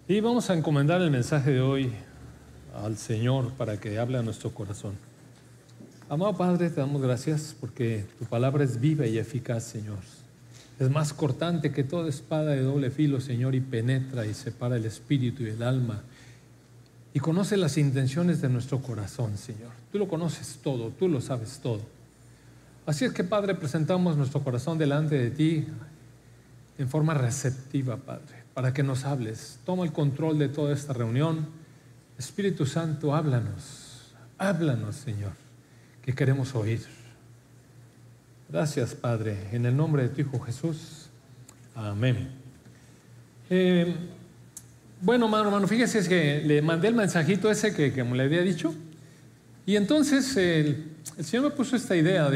Y vamos a encomendar el mensaje de hoy al Señor para que hable a nuestro corazón. Amado Padre, te damos gracias porque tu palabra es viva y eficaz, Señor. Es más cortante que toda espada de doble filo, Señor, y penetra y separa el espíritu y el alma. Y conoce las intenciones de nuestro corazón, Señor. Tú lo conoces todo, tú lo sabes todo. Así es que, Padre, presentamos nuestro corazón delante de ti en forma receptiva, Padre, para que nos hables. Toma el control de toda esta reunión. Espíritu Santo, háblanos, Señor, que queremos oír. Gracias, Padre, en el nombre de tu Hijo Jesús. Amén. Bueno, hermano, fíjese, es que le mandé el mensajito ese que como le había dicho. Y entonces el Señor me puso esta idea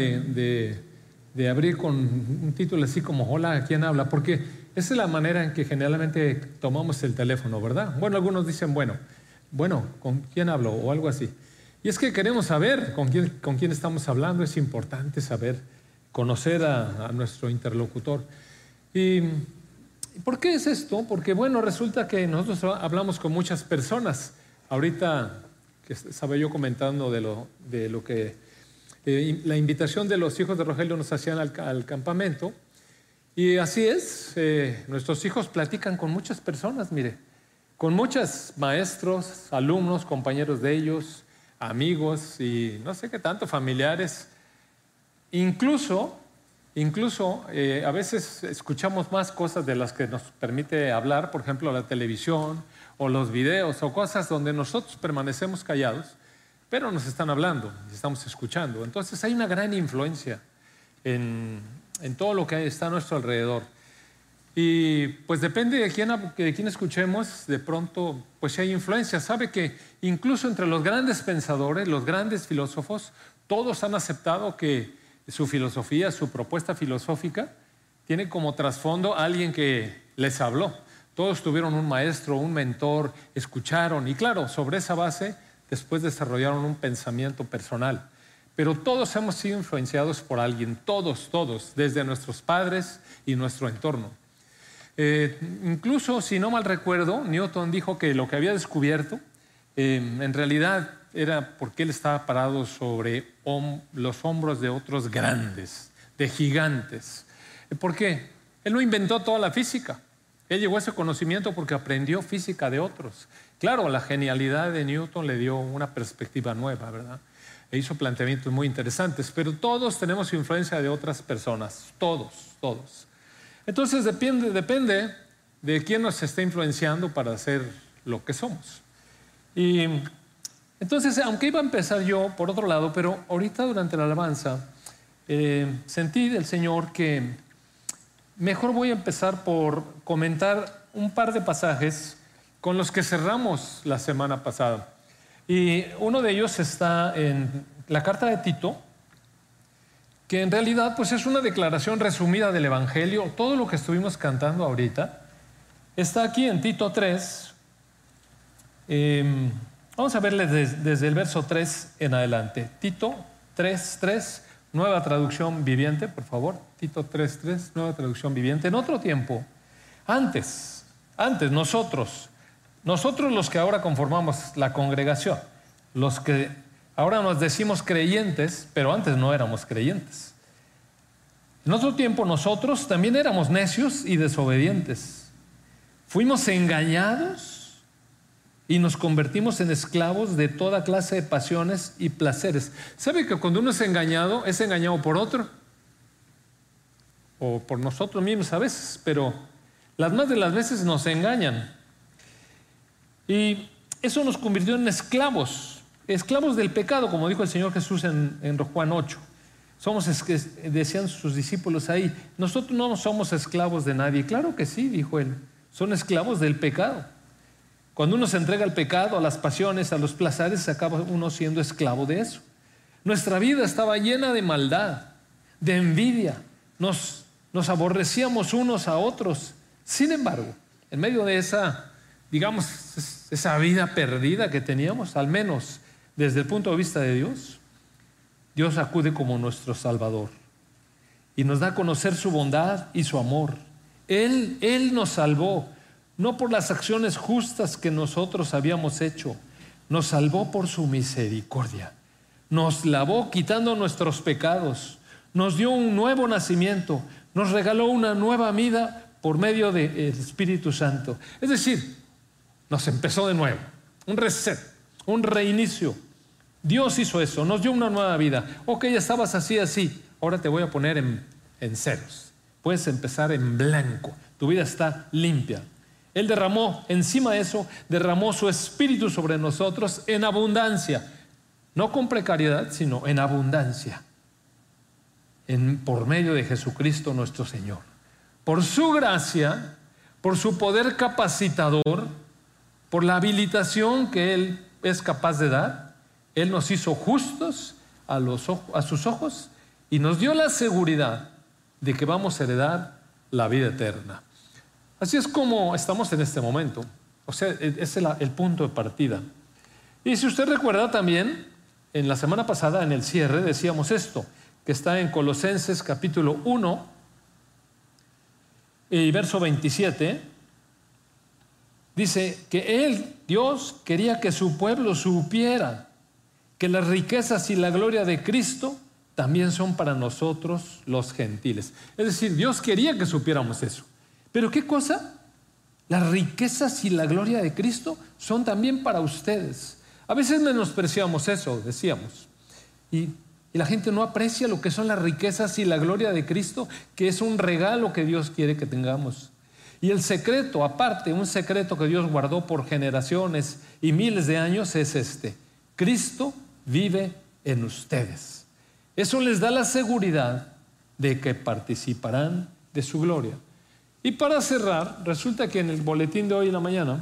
de abrir con un título así como Hola, ¿quién habla? Porque esa es la manera en que generalmente tomamos el teléfono, ¿verdad? Bueno, algunos dicen, bueno, ¿con quién hablo? O algo así. Y es que queremos saber con quién estamos hablando. Es importante saber, conocer a nuestro interlocutor. ¿Y por qué es esto? Porque bueno, resulta que nosotros hablamos con muchas personas. Ahorita que estaba yo comentando de lo que la invitación de los hijos de Rogelio nos hacían al campamento. Y así es, nuestros hijos platican con muchas personas, mire, con muchos maestros, alumnos, compañeros de ellos, amigos y no sé qué tanto, familiares. Incluso a veces escuchamos más cosas de las que nos permite hablar, por ejemplo, la televisión o los videos o cosas donde nosotros permanecemos callados, pero nos están hablando y estamos escuchando. Entonces hay una gran influencia en todo lo que está a nuestro alrededor. Y pues depende de quién escuchemos, de pronto pues sí hay influencia. Sabe que incluso entre los grandes pensadores, los grandes filósofos, todos han aceptado que su filosofía, su propuesta filosófica tiene como trasfondo a alguien que les habló. Todos tuvieron un maestro, un mentor, escucharon y claro, sobre esa base después desarrollaron un pensamiento personal. Pero todos hemos sido influenciados por alguien, todos, desde nuestros padres y nuestro entorno. Incluso, si no mal recuerdo, Newton dijo que lo que había descubierto en realidad era porque él estaba parado sobre los hombros de otros grandes, de gigantes. ¿Por qué? Él no inventó toda la física. Él llegó a ese conocimiento porque aprendió física de otros. Claro, la genialidad de Newton le dio una perspectiva nueva, ¿verdad? E hizo planteamientos muy interesantes, pero todos tenemos influencia de otras personas, todos. Entonces depende de quién nos está influenciando para hacer lo que somos. Y entonces, aunque iba a empezar yo por otro lado, pero ahorita durante la alabanza sentí del Señor que mejor voy a empezar por comentar un par de pasajes con los que cerramos la semana pasada. Y uno de ellos está en la carta de Tito, que en realidad pues es una declaración resumida del Evangelio. Todo lo que estuvimos cantando ahorita está aquí en Tito 3. Vamos a verle desde el verso 3 en adelante. Tito 3:3, nueva traducción viviente, por favor. Tito 3:3, nueva traducción viviente. En otro tiempo, antes nosotros los que ahora conformamos la congregación, los que ahora nos decimos creyentes, pero antes no éramos creyentes. En otro tiempo nosotros también éramos necios y desobedientes. Fuimos engañados y nos convertimos en esclavos de toda clase de pasiones y placeres. ¿Sabe que cuando uno es engañado por otro? O por nosotros mismos a veces, pero las más de las veces nos engañan. Y eso nos convirtió en esclavos del pecado, como dijo el Señor Jesús en Juan 8. Decían sus discípulos ahí, nosotros no somos esclavos de nadie. Claro que sí, dijo él, son esclavos del pecado. Cuando uno se entrega al pecado, a las pasiones, a los placeres, se acaba uno siendo esclavo de eso. Nuestra vida estaba llena de maldad, de envidia, nos aborrecíamos unos a otros. Sin embargo, en medio de esa vida perdida que teníamos, al menos desde el punto de vista de Dios, Dios acude como nuestro Salvador y nos da a conocer su bondad y su amor. Él nos salvó. no por las acciones justas que nosotros habíamos hecho. Nos salvó por su misericordia. Nos lavó quitando nuestros pecados. Nos dio un nuevo nacimiento. Nos regaló una nueva vida por medio del Espíritu Santo. Es decir, nos empezó de nuevo. Un reset, un reinicio. Dios hizo eso, nos dio una nueva vida. Ok, ya estabas así. Ahora te voy a poner en ceros. Puedes empezar en blanco. Tu vida está limpia. Él derramó, encima de eso, derramó su Espíritu sobre nosotros en abundancia. No con precariedad, sino en abundancia. Por medio de Jesucristo nuestro Señor. Por su gracia, por su poder capacitador, por la habilitación que Él es capaz de dar, Él nos hizo justos a sus ojos y nos dio la seguridad de que vamos a heredar la vida eterna. Así es como estamos en este momento. O sea, es el punto de partida. Y si usted recuerda también, en la semana pasada, en el cierre, decíamos esto, que está en Colosenses capítulo 1 y verso 27, dice que Él, Dios, quería que su pueblo supiera que las riquezas y la gloria de Cristo también son para nosotros los gentiles. Es decir, Dios quería que supiéramos eso. ¿Pero qué cosa? Las riquezas y la gloria de Cristo son también para ustedes. A veces menospreciamos eso, decíamos. Y la gente no aprecia lo que son las riquezas y la gloria de Cristo, que es un regalo que Dios quiere que tengamos. Y el secreto, aparte, un secreto que Dios guardó por generaciones y miles de años es este: Cristo vive en ustedes. Eso les da la seguridad de que participarán de su gloria. Y para cerrar, resulta que en el boletín de hoy en la mañana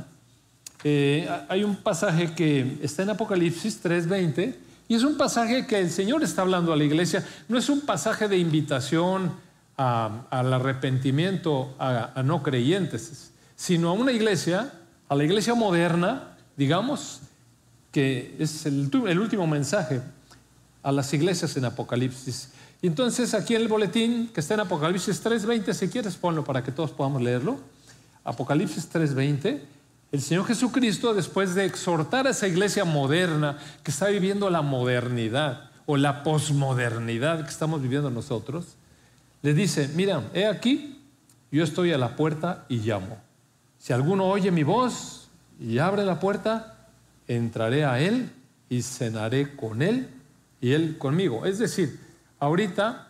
hay un pasaje que está en Apocalipsis 3:20 y es un pasaje que el Señor está hablando a la iglesia. No es un pasaje de invitación al arrepentimiento a no creyentes, sino a una iglesia, a la iglesia moderna, digamos, que es el último mensaje a las iglesias en Apocalipsis. Y entonces aquí en el boletín que está en Apocalipsis 3:20, si quieres ponlo para que todos podamos leerlo. Apocalipsis 3:20, el Señor Jesucristo, después de exhortar a esa iglesia moderna que está viviendo la modernidad o la posmodernidad que estamos viviendo nosotros, le dice: mira, he aquí, yo estoy a la puerta y llamo. Si alguno oye mi voz y abre la puerta, entraré a él y cenaré con él y él conmigo. Es decir, ahorita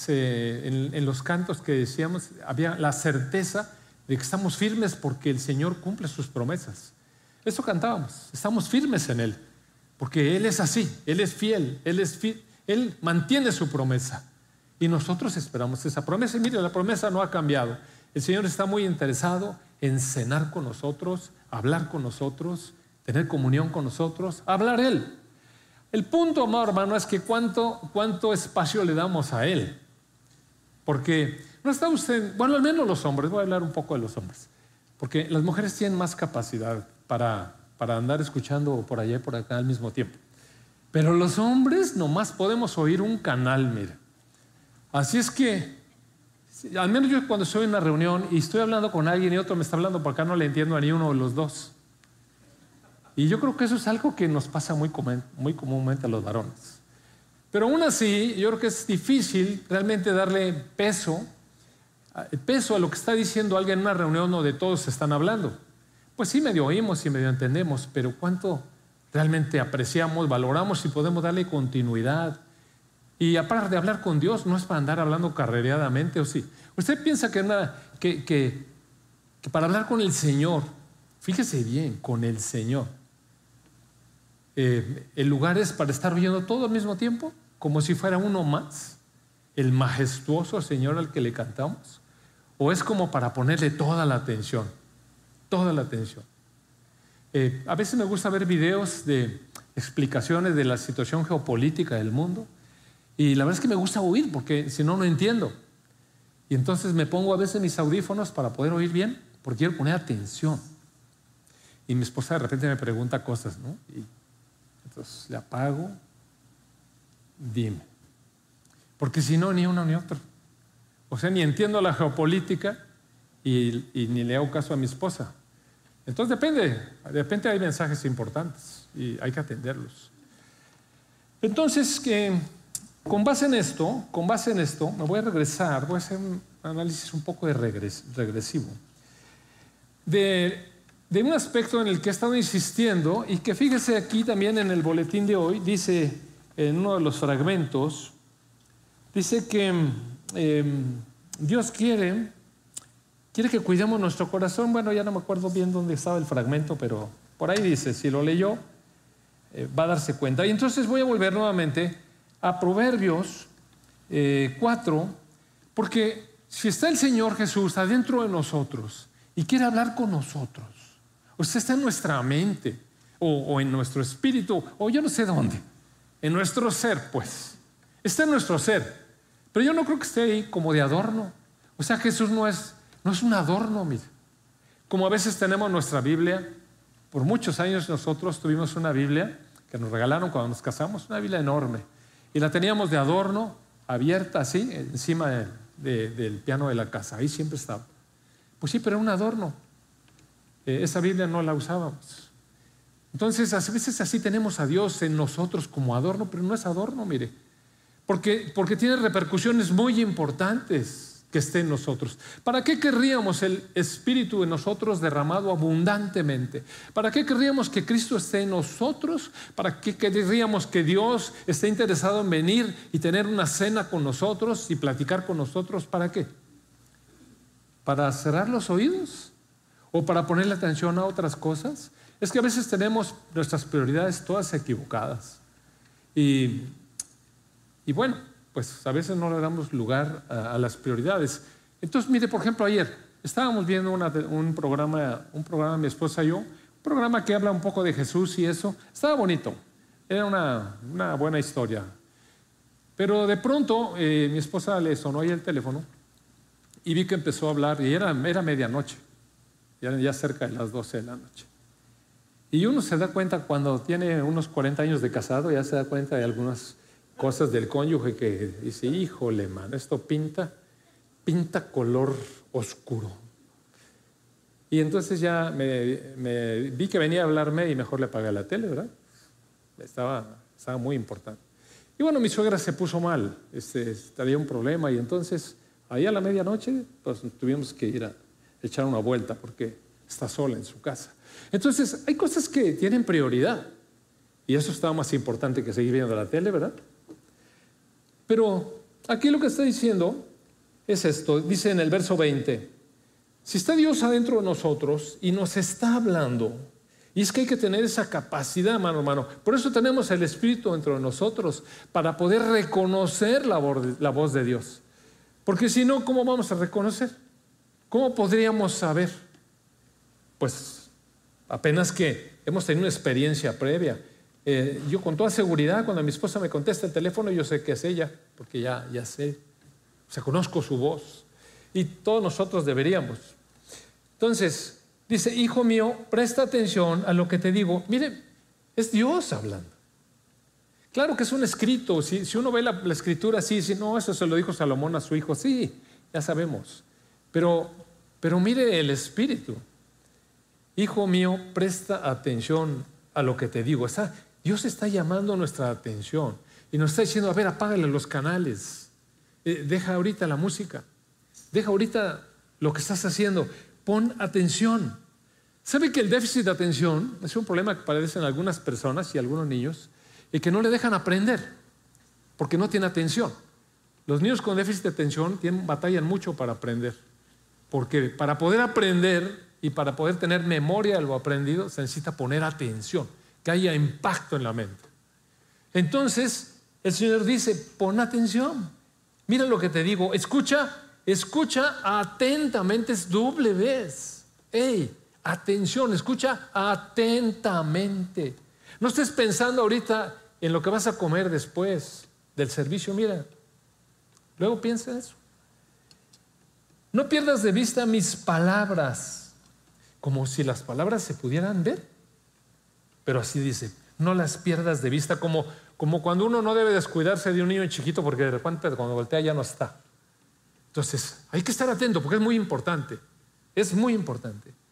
en los cantos que decíamos había la certeza de que estamos firmes porque el Señor cumple sus promesas. Eso cantábamos, estamos firmes en Él, porque Él es así, Él es fiel, Él mantiene su promesa. Y nosotros esperamos esa promesa. Y mire, la promesa no ha cambiado. El Señor está muy interesado en cenar con nosotros, hablar con nosotros, tener comunión con nosotros, hablar Él. El punto, amado hermano, es que cuánto espacio le damos a Él. Porque no está usted, bueno, al menos los hombres, voy a hablar un poco de los hombres, porque las mujeres tienen más capacidad para andar escuchando por allá y por acá al mismo tiempo. Pero los hombres nomás podemos oír un canal, mire. Así es que, al menos yo cuando estoy en una reunión y estoy hablando con alguien y otro me está hablando por acá, no le entiendo a ni uno de los dos. Y yo creo que eso es algo que nos pasa muy comúnmente a los varones. Pero aún así, yo creo que es difícil realmente darle peso a lo que está diciendo alguien en una reunión donde todos están hablando. Pues sí, medio oímos y medio entendemos, pero ¿cuánto realmente apreciamos, valoramos y podemos darle continuidad? Y aparte de hablar con Dios, no es para andar hablando carrereadamente, ¿o sí? ¿Usted piensa que para hablar con el Señor, fíjese bien, con el Señor, el lugar es para estar oyendo todo al mismo tiempo, como si fuera uno más, el majestuoso Señor al que le cantamos? ¿O es como para ponerle toda la atención? Toda la atención. A veces me gusta ver videos de explicaciones de la situación geopolítica del mundo. Y la verdad es que me gusta oír, porque si no, no entiendo. Y entonces me pongo a veces mis audífonos para poder oír bien, porque quiero poner atención. Y mi esposa de repente me pregunta cosas, ¿no? Y entonces le apago, dime. Porque si no, ni uno ni otro. O sea, ni entiendo la geopolítica y ni le hago caso a mi esposa. Entonces de repente hay mensajes importantes y hay que atenderlos. Entonces, con base en esto, me voy a regresar, voy a hacer un análisis un poco regresivo de un aspecto en el que he estado insistiendo y que fíjese aquí también en el boletín de hoy, dice en uno de los fragmentos, dice que Dios quiere que cuidemos nuestro corazón. Bueno, ya no me acuerdo bien dónde estaba el fragmento, pero por ahí dice, si lo leyó, va a darse cuenta. Y entonces voy a volver nuevamente a Proverbios 4, porque si está el Señor Jesús adentro de nosotros y quiere hablar con nosotros, o sea, está en nuestra mente, o en nuestro espíritu, o yo no sé dónde, en nuestro ser, pues, está en nuestro ser, pero yo no creo que esté ahí como de adorno. O sea, Jesús no es un adorno, mire. Como a veces tenemos nuestra Biblia, por muchos años nosotros tuvimos una Biblia que nos regalaron cuando nos casamos, una Biblia enorme, y la teníamos de adorno, abierta así, encima del piano de la casa, ahí siempre estaba. Pues sí, pero era un adorno. Esa Biblia no la usábamos. Entonces, a veces así tenemos a Dios en nosotros como adorno, pero no es adorno, mire, porque tiene repercusiones muy importantes que esté en nosotros. ¿Para qué querríamos el Espíritu en nosotros derramado abundantemente? ¿Para qué querríamos que Cristo esté en nosotros? ¿Para qué querríamos que Dios esté interesado en venir y tener una cena con nosotros y platicar con nosotros? ¿Para qué? ¿Para cerrar los oídos? ¿O para ponerle atención a otras cosas? Es que a veces tenemos nuestras prioridades todas equivocadas. Y bueno, pues a veces no le damos lugar a las prioridades. Entonces, mire, por ejemplo, ayer estábamos viendo un programa, mi esposa y yo, un programa que habla un poco de Jesús y eso. Estaba bonito, era una buena historia. Pero de pronto mi esposa le sonó ahí el teléfono y vi que empezó a hablar, y era medianoche, ya cerca de las 12 de la noche. Y uno se da cuenta cuando tiene unos 40 años de casado, ya se da cuenta de algunas cosas del cónyuge que dice, híjole, man, esto pinta color oscuro. Y entonces ya me vi que venía a hablarme y mejor le apagué la tele, ¿verdad? Estaba muy importante. Y bueno, mi suegra se puso mal, había un problema, y entonces ahí a la medianoche pues tuvimos que ir a echar una vuelta porque está sola en su casa. Entonces hay cosas que tienen prioridad y eso está más importante que seguir viendo la tele, ¿verdad? Pero aquí lo que está diciendo es esto, dice en el verso 20, si está Dios adentro de nosotros y nos está hablando, y es que hay que tener esa capacidad, hermano. Por eso tenemos el Espíritu dentro de nosotros, para poder reconocer la voz de Dios. Porque si no, ¿cómo vamos a reconocer? ¿Cómo podríamos saber? Pues apenas que hemos tenido una experiencia previa. Yo con toda seguridad, cuando mi esposa me contesta el teléfono, yo sé que es ella, porque ya sé, o sea, conozco su voz. Y todos nosotros deberíamos. Entonces, dice, hijo mío, presta atención a lo que te digo. Mire, es Dios hablando. Claro que es un escrito. Si uno ve la escritura así, dice, no, eso se lo dijo Salomón a su hijo. Sí, ya sabemos. Pero mire el espíritu. Hijo mío, presta atención a lo que te digo. Dios está llamando nuestra atención y nos está diciendo, a ver, apágale los canales. Deja ahorita la música. Deja ahorita lo que estás haciendo. Pon atención. ¿Sabe que el déficit de atención es un problema que padecen algunas personas y algunos niños y que no le dejan aprender porque no tiene atención? Los niños con déficit de atención batallan mucho para aprender, porque para poder aprender y para poder tener memoria de lo aprendido se necesita poner atención, que haya impacto en la mente. Entonces el Señor dice, pon atención, mira lo que te digo, escucha atentamente, es doble vez. Atención, escucha atentamente. No estés pensando ahorita en lo que vas a comer después del servicio, mira. Luego piensa eso. No pierdas de vista mis palabras, como si las palabras se pudieran ver. Pero así dice, no las pierdas de vista, como cuando uno no debe descuidarse de un niño chiquito porque de repente cuando voltea ya no está. Entonces, hay que estar atento porque es muy importante. Es muy importante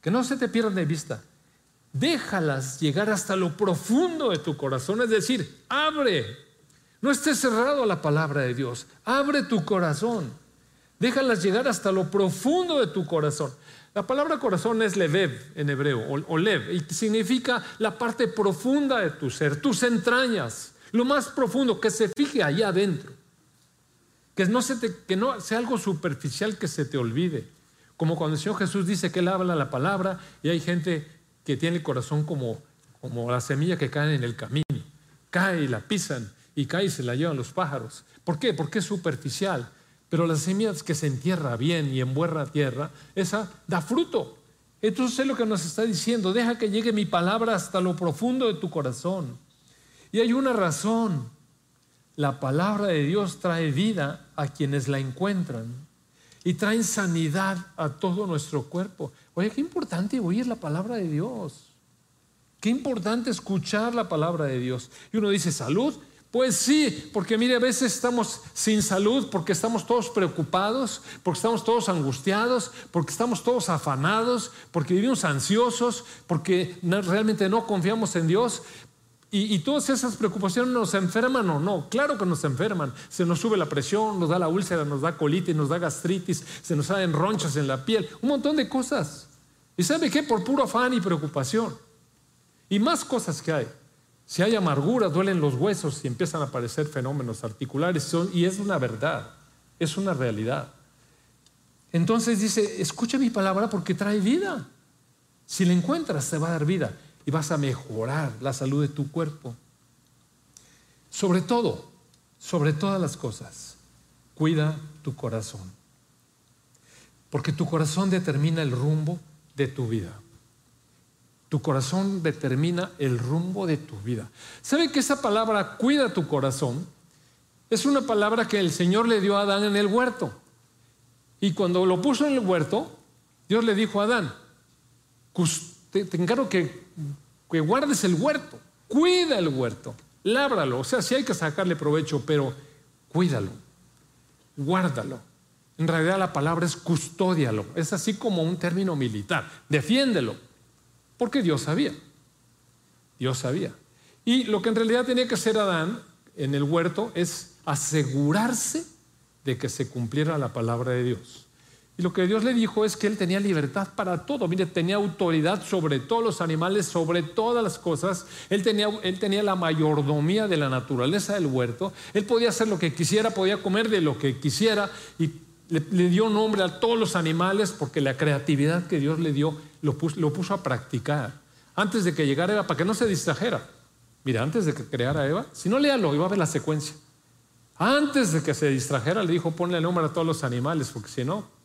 que no se te pierdan de vista. Déjalas llegar hasta lo profundo de tu corazón, es decir, abre. No estés cerrado a la palabra de Dios, abre tu corazón. Déjalas llegar hasta lo profundo de tu corazón. La palabra corazón es levev en hebreo, o lev, y significa la parte profunda de tu ser, tus entrañas, lo más profundo, que se fije allá adentro. Que no sea algo superficial que se te olvide. Como cuando el Señor Jesús dice que Él habla la palabra y hay gente que tiene el corazón como la semilla que cae en el camino. Cae y la pisan y cae y se la llevan los pájaros. ¿Por qué? Porque es superficial. Pero la semilla que se entierra bien y en buena tierra, esa da fruto. Entonces es lo que nos está diciendo. Deja que llegue mi palabra hasta lo profundo de tu corazón. Y hay una razón. La palabra de Dios trae vida a quienes la encuentran y traen sanidad a todo nuestro cuerpo. Oye, qué importante oír la palabra de Dios. Qué importante escuchar la palabra de Dios. Y uno dice, ¿salud? Pues sí, porque mire, a veces estamos sin salud porque estamos todos preocupados, porque estamos todos angustiados, porque estamos todos afanados, porque vivimos ansiosos, porque realmente no confiamos en Dios. Y todas esas preocupaciones nos enferman o no. Claro que nos enferman. Se nos sube la presión, nos da la úlcera, nos da colitis, nos da gastritis, se nos salen ronchas en la piel, un montón de cosas. ¿Y sabe qué? Por puro afán y preocupación. Y más cosas que hay. Si hay amargura, duelen los huesos y empiezan a aparecer fenómenos articulares. Y es una verdad, es una realidad. Entonces dice, escucha mi palabra porque trae vida. Si la encuentras, te va a dar vida. Y vas a mejorar la salud de tu cuerpo. Sobre todo, sobre todas las cosas, cuida tu corazón. Porque tu corazón determina el rumbo de tu vida. Tu corazón determina el rumbo de tu vida. ¿Sabe que esa palabra, cuida tu corazón, es una palabra que el Señor le dio a Adán en el huerto? Y cuando lo puso en el huerto, Dios le dijo a Adán, te encargo que guardes el huerto, cuida el huerto, lábralo. O sea, sí hay que sacarle provecho, pero cuídalo, guárdalo. En realidad la palabra es custódialo. Es así como un término militar. Defiéndelo, porque Dios sabía. Dios sabía. Y lo que en realidad tenía que hacer Adán en el huerto es asegurarse de que se cumpliera la palabra de Dios. Y lo que Dios le dijo es que él tenía libertad para todo. Mire, tenía autoridad sobre todos los animales, sobre todas las cosas. Él tenía la mayordomía de la naturaleza del huerto. Él podía hacer lo que quisiera, podía comer de lo que quisiera. Y le dio nombre a todos los animales porque la creatividad que Dios le dio lo puso a practicar. Antes de que llegara Eva, para que no se distrajera. Mira, antes de que creara Eva, si no léalo, iba a ver la secuencia. Antes de que se distrajera, le dijo, ponle nombre a todos los animales, porque si no...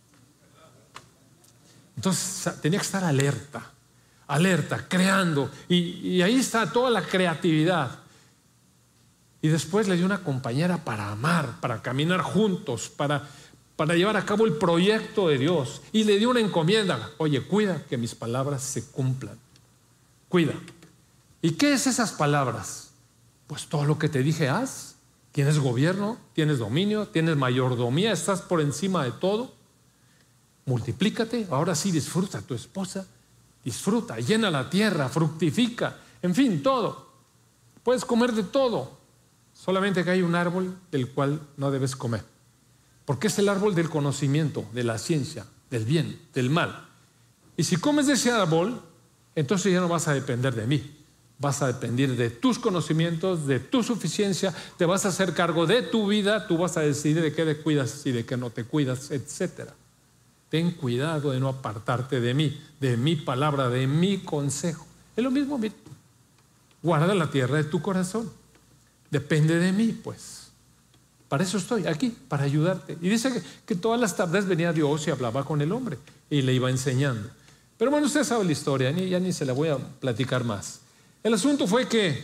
Entonces tenía que estar alerta, creando. Y ahí está toda la creatividad. Y después le dio una compañera para amar, para caminar juntos, para llevar a cabo el proyecto de Dios. Y le dio una encomienda. Oye, cuida que mis palabras se cumplan. Cuida. ¿Y qué es esas palabras? Pues todo lo que te dije haz. Tienes gobierno, tienes dominio, tienes mayordomía, estás por encima de todo. Multiplícate, ahora sí disfruta a tu esposa, disfruta, llena la tierra, fructifica, en fin, todo. Puedes comer de todo, solamente que hay un árbol del cual no debes comer, porque es el árbol del conocimiento, de la ciencia, del bien, del mal. Y si comes de ese árbol, entonces ya no vas a depender de mí, vas a depender de tus conocimientos, de tu suficiencia, te vas a hacer cargo de tu vida, tú vas a decidir de qué te cuidas y de qué no te cuidas, etcétera. Ten cuidado de no apartarte de mí, de mi palabra, de mi consejo. Es lo mismo, mira. Guarda la tierra de tu corazón. Depende de mí, pues. Para eso estoy aquí, para ayudarte. Y dice que todas las tardes venía Dios y hablaba con el hombre y le iba enseñando. Pero bueno, usted sabe la historia, ya ni se la voy a platicar más. El asunto fue que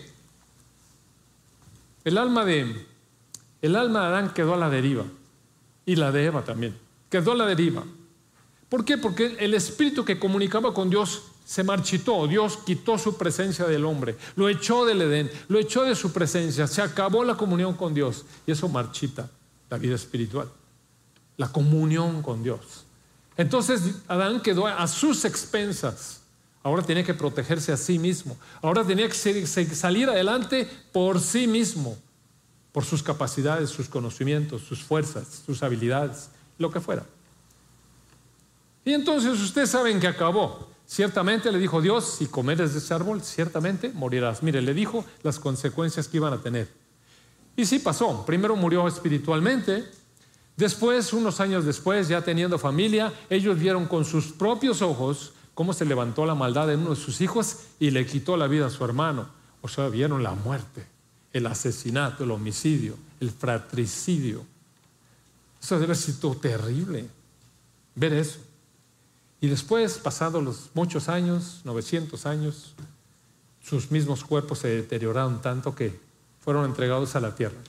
el alma de Adán quedó a la deriva y la de Eva también. Quedó a la deriva. ¿Por qué? Porque el espíritu que comunicaba con Dios se marchitó. Dios quitó su presencia del hombre, lo echó del Edén, lo echó de su presencia, se acabó la comunión con Dios y eso marchita la vida espiritual, la comunión con Dios. Entonces Adán quedó a sus expensas. Ahora tenía que protegerse a sí mismo. Ahora tenía que salir adelante por sí mismo, por sus capacidades, sus conocimientos, sus fuerzas, sus habilidades, lo que fuera. Y entonces ustedes saben que acabó. Ciertamente le dijo Dios, si comeres de ese árbol, ciertamente morirás. Mire, le dijo las consecuencias que iban a tener. Y sí pasó. Primero murió espiritualmente. Después, unos años después, ya teniendo familia, ellos vieron con sus propios ojos cómo se levantó la maldad en uno de sus hijos y le quitó la vida a su hermano. O sea, vieron la muerte, el asesinato, el homicidio, el fratricidio. Eso debe haber sido terrible, ver eso. Y después, pasados los muchos años, 900 años, sus mismos cuerpos se deterioraron tanto que fueron entregados a la tierra.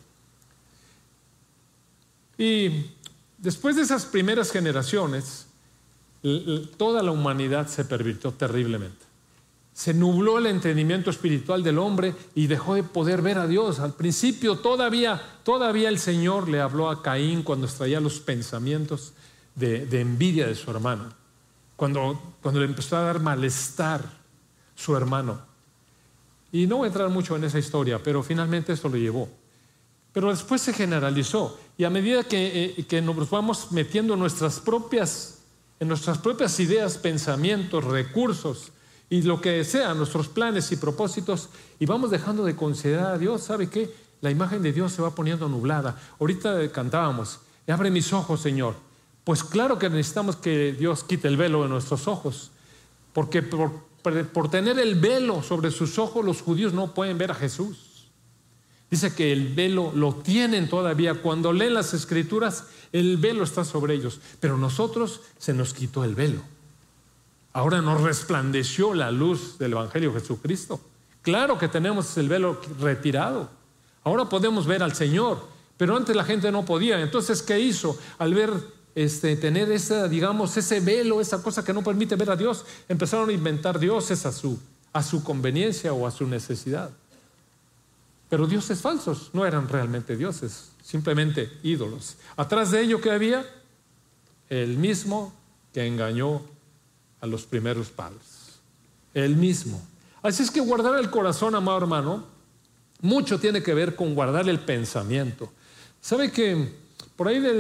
Y después de esas primeras generaciones, toda la humanidad se pervirtió terriblemente. Se nubló el entendimiento espiritual del hombre y dejó de poder ver a Dios. Al principio todavía el Señor le habló a Caín cuando traía los pensamientos de envidia de su hermano. Cuando le empezó a dar malestar su hermano. Y no voy a entrar mucho en esa historia, pero finalmente esto lo llevó. Pero después se generalizó. Y a medida que nos vamos metiendo en nuestras propias ideas, pensamientos, recursos y lo que sea, nuestros planes y propósitos, y vamos dejando de considerar a Dios, ¿sabe qué? La imagen de Dios se va poniendo nublada. Ahorita cantábamos, abre mis ojos, Señor. Pues claro que necesitamos que Dios quite el velo de nuestros ojos, porque por tener el velo sobre sus ojos, los judíos no pueden ver a Jesús. Dice que el velo lo tienen todavía. Cuando leen las Escrituras, el velo está sobre ellos. Pero nosotros se nos quitó el velo. Ahora nos resplandeció la luz del Evangelio de Jesucristo. Claro que tenemos el velo retirado. Ahora podemos ver al Señor, pero antes la gente no podía. Entonces, ¿qué hizo? Al ver, tener ese velo, esa cosa que no permite ver a Dios, empezaron a inventar dioses a su conveniencia o a su necesidad. Pero dioses falsos, no eran realmente dioses, simplemente ídolos. Atrás de ello, ¿qué había? El mismo que engañó a los primeros padres. El mismo. Así es que guardar el corazón, amado hermano, mucho tiene que ver con guardar el pensamiento. ¿Sabe que por ahí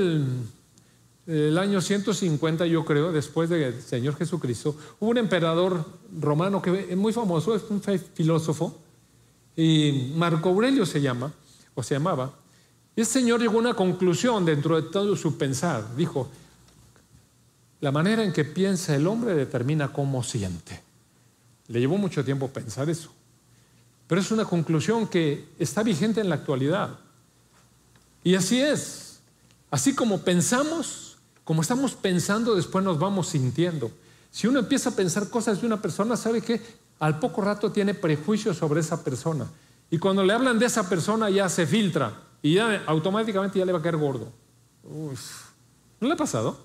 del año 150, yo creo, después del Señor Jesucristo, hubo un emperador romano que es muy famoso, es un filósofo, y Marco Aurelio se llamaba. Este señor llegó a una conclusión dentro de todo su pensar. Dijo, la manera en que piensa el hombre determina cómo siente. Le llevó mucho tiempo pensar eso, pero es una conclusión que está vigente en la actualidad. Y así es. Así como pensamos, como estamos pensando, después nos vamos sintiendo. Si uno empieza a pensar cosas de una persona, ¿sabe qué? Al poco rato tiene prejuicios sobre esa persona. Y cuando le hablan de esa persona ya se filtra. Y ya automáticamente ya le va a caer gordo. Uf. ¿No le ha pasado?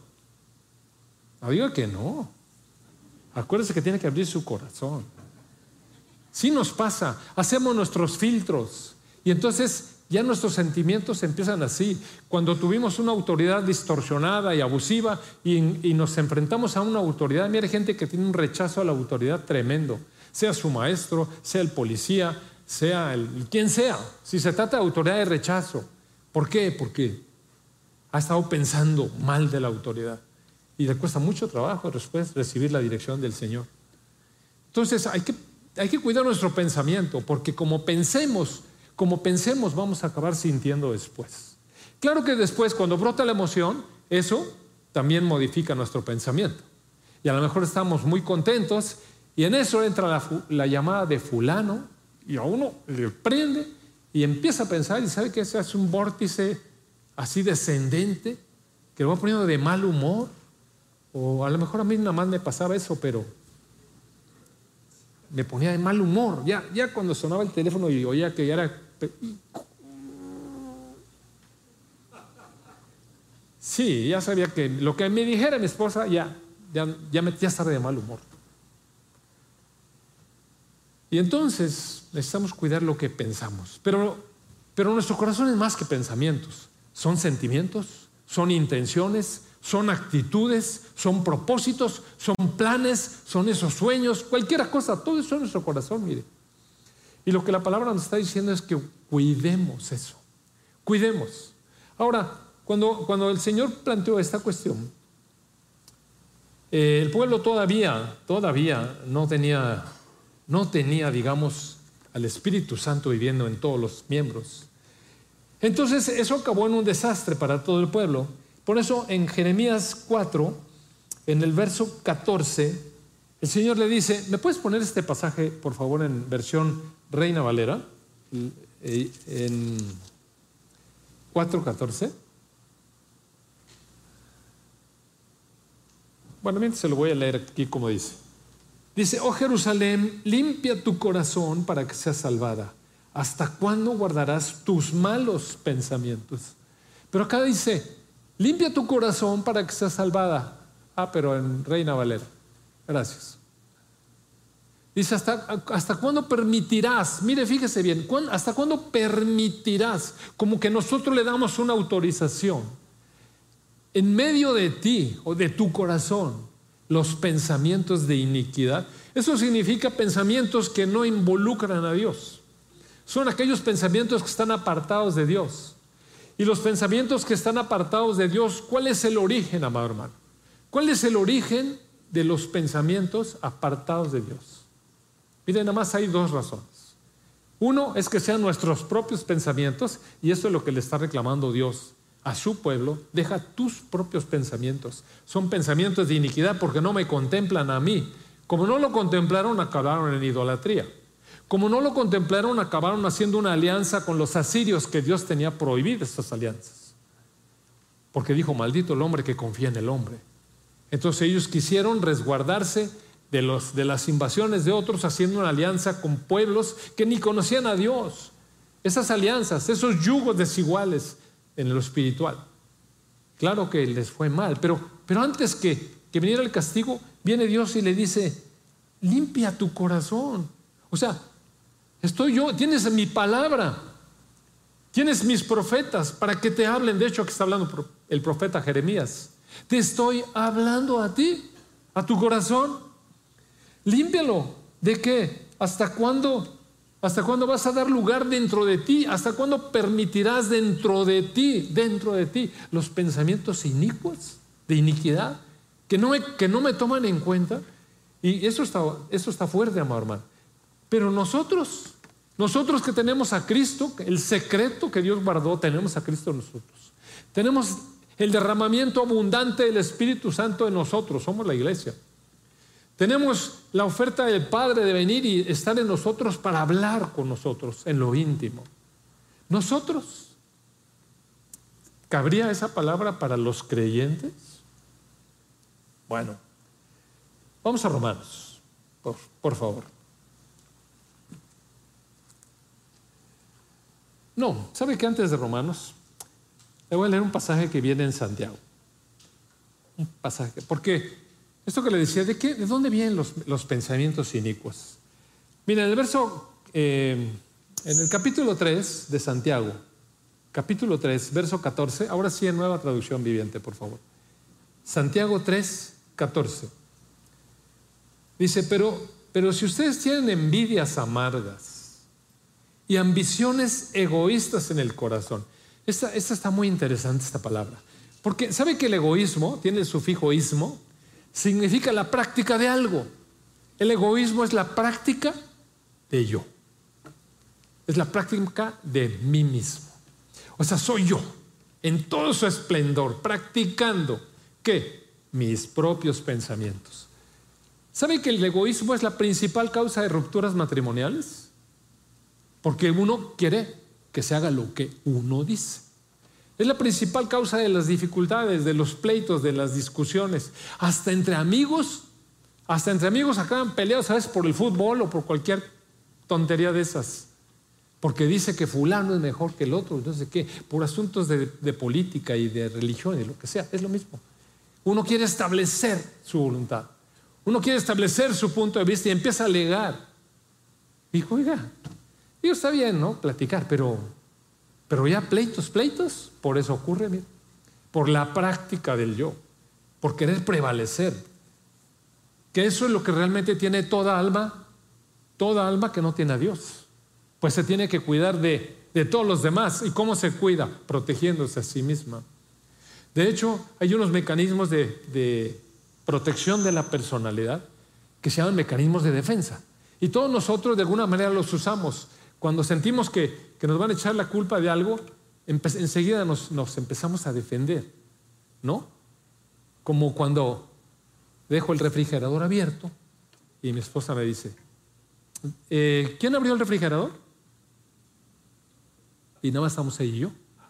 No diga que no. Acuérdese que tiene que abrir su corazón. Sí nos pasa. Hacemos nuestros filtros. Y entonces ya nuestros sentimientos empiezan así. Cuando tuvimos una autoridad distorsionada y abusiva y nos enfrentamos a una autoridad, mira, hay gente que tiene un rechazo a la autoridad tremendo. Sea su maestro, sea el policía, sea quien sea. Si se trata de autoridad de rechazo. ¿Por qué? Porque ha estado pensando mal de la autoridad. Y le cuesta mucho trabajo después recibir la dirección del Señor. Entonces hay que cuidar nuestro pensamiento, porque como pensemos vamos a acabar sintiendo después. Claro que después, cuando brota la emoción, eso también modifica nuestro pensamiento. Y a lo mejor estamos muy contentos y en eso entra la llamada de fulano y a uno le prende y empieza a pensar y sabe que se hace un vórtice así descendente que lo va poniendo de mal humor. O a lo mejor a mí nada más me pasaba eso, pero me ponía de mal humor. Ya cuando sonaba el teléfono y oía que ya era... Sí, ya sabía que lo que me dijera mi esposa ya estaba de mal humor. Y entonces necesitamos cuidar lo que pensamos. Pero nuestro corazón es más que pensamientos. Son sentimientos, son intenciones, son actitudes, son propósitos, son planes, son esos sueños, cualquier cosa, todo eso en nuestro corazón, mire. Y lo que la palabra nos está diciendo es que cuidemos eso, cuidemos. Ahora, cuando el Señor planteó esta cuestión, el pueblo todavía no tenía, digamos, al Espíritu Santo viviendo en todos los miembros. Entonces eso acabó en un desastre para todo el pueblo. Por eso en Jeremías 4, en el verso 14, el Señor le dice, ¿me puedes poner este pasaje, por favor, en versión Reina Valera? En 4:14. Bueno, mientras se lo voy a leer aquí como dice. Dice, oh Jerusalén, limpia tu corazón para que seas salvada. ¿Hasta cuándo guardarás tus malos pensamientos? Pero acá dice, limpia tu corazón para que seas salvada. Pero en Reina Valera. Gracias. Dice, ¿hasta cuándo permitirás? Mire, fíjese bien, ¿hasta cuándo permitirás? Como que nosotros le damos una autorización. En medio de ti o de tu corazón, los pensamientos de iniquidad. Eso significa pensamientos que no involucran a Dios. Son aquellos pensamientos que están apartados de Dios. Y los pensamientos que están apartados de Dios, ¿cuál es el origen, amado hermano? ¿Cuál es el origen de los pensamientos apartados de Dios? Miren, nada más hay dos razones. Uno es que sean nuestros propios pensamientos, y eso es lo que le está reclamando Dios a su pueblo. Deja tus propios pensamientos. Son pensamientos de iniquidad porque no me contemplan a mí. Como no lo contemplaron, acabaron en idolatría. Como no lo contemplaron, acabaron haciendo una alianza con los asirios, que Dios tenía prohibidas estas alianzas. Porque dijo, maldito el hombre que confía en el hombre. Entonces ellos quisieron resguardarse de las invasiones de otros, haciendo una alianza con pueblos que ni conocían a Dios. Esas alianzas, esos yugos desiguales en lo espiritual. Claro que les fue mal, pero antes que viniera el castigo, viene Dios y le dice, limpia tu corazón. O sea, estoy yo, tienes mi palabra, tienes mis profetas para que te hablen. De hecho, aquí está hablando el profeta Jeremías. Te estoy hablando a ti, a tu corazón. Límpialo. ¿De qué? ¿Hasta cuándo? ¿Hasta cuándo vas a dar lugar dentro de ti? ¿Hasta cuándo permitirás dentro de ti, los pensamientos inicuos, de iniquidad, que no me toman en cuenta? Y eso está fuerte, amado hermano. Pero nosotros que tenemos a Cristo, el secreto que Dios guardó, tenemos a Cristo en nosotros. Tenemos el derramamiento abundante del Espíritu Santo en nosotros, somos la iglesia. Tenemos la oferta del Padre de venir y estar en nosotros para hablar con nosotros en lo íntimo. Nosotros, ¿cabría esa palabra para los creyentes? Bueno, vamos a Romanos, por favor. No, ¿sabe qué? Antes de Romanos, le voy a leer un pasaje que viene en Santiago. Un pasaje, porque esto que le decía, ¿de dónde vienen los pensamientos inicuos? Mira, en el en el capítulo 3 de Santiago, capítulo 3, verso 14, ahora sí en Nueva Traducción Viviente, por favor. Santiago 3, 14. Dice, pero si ustedes tienen envidias amargas y ambiciones egoístas en el corazón. Esta está muy interesante, esta palabra. Porque ¿sabe que el egoísmo tiene el sufijo ismo? Significa la práctica de algo. El egoísmo es la práctica de yo. Es la práctica de mí mismo. O sea, soy yo en todo su esplendor, practicando ¿qué? Mis propios pensamientos. ¿Sabe que el egoísmo es la principal causa de rupturas matrimoniales? Porque uno quiere que se haga lo que uno dice. Es la principal causa de las dificultades, de los pleitos, de las discusiones. Hasta entre amigos acaban peleados, ¿sabes? Por el fútbol o por cualquier tontería de esas. Porque dice que fulano es mejor que el otro, no sé qué, por asuntos de política y de religión y lo que sea, es lo mismo. Uno quiere establecer su voluntad. Uno quiere establecer su punto de vista y empieza a alegar. Dijo, oiga, está bien, ¿no? Platicar, pero ya pleitos, por eso ocurre, mira, por la práctica del yo. por querer prevalecer. Que eso es lo que realmente tiene toda alma que no tiene a Dios. Pues se tiene que cuidar de todos los demás. ¿Y cómo se cuida? Protegiéndose a sí misma. De hecho, hay unos mecanismos de protección de la personalidad que se llaman mecanismos de defensa. Y todos nosotros de alguna manera los usamos. Cuando sentimos que nos van a echar la culpa de algo, enseguida nos empezamos a defender, ¿no? Como cuando dejo el refrigerador abierto y mi esposa me dice, ¿quién abrió el refrigerador? Y nada más estamos ella y yo.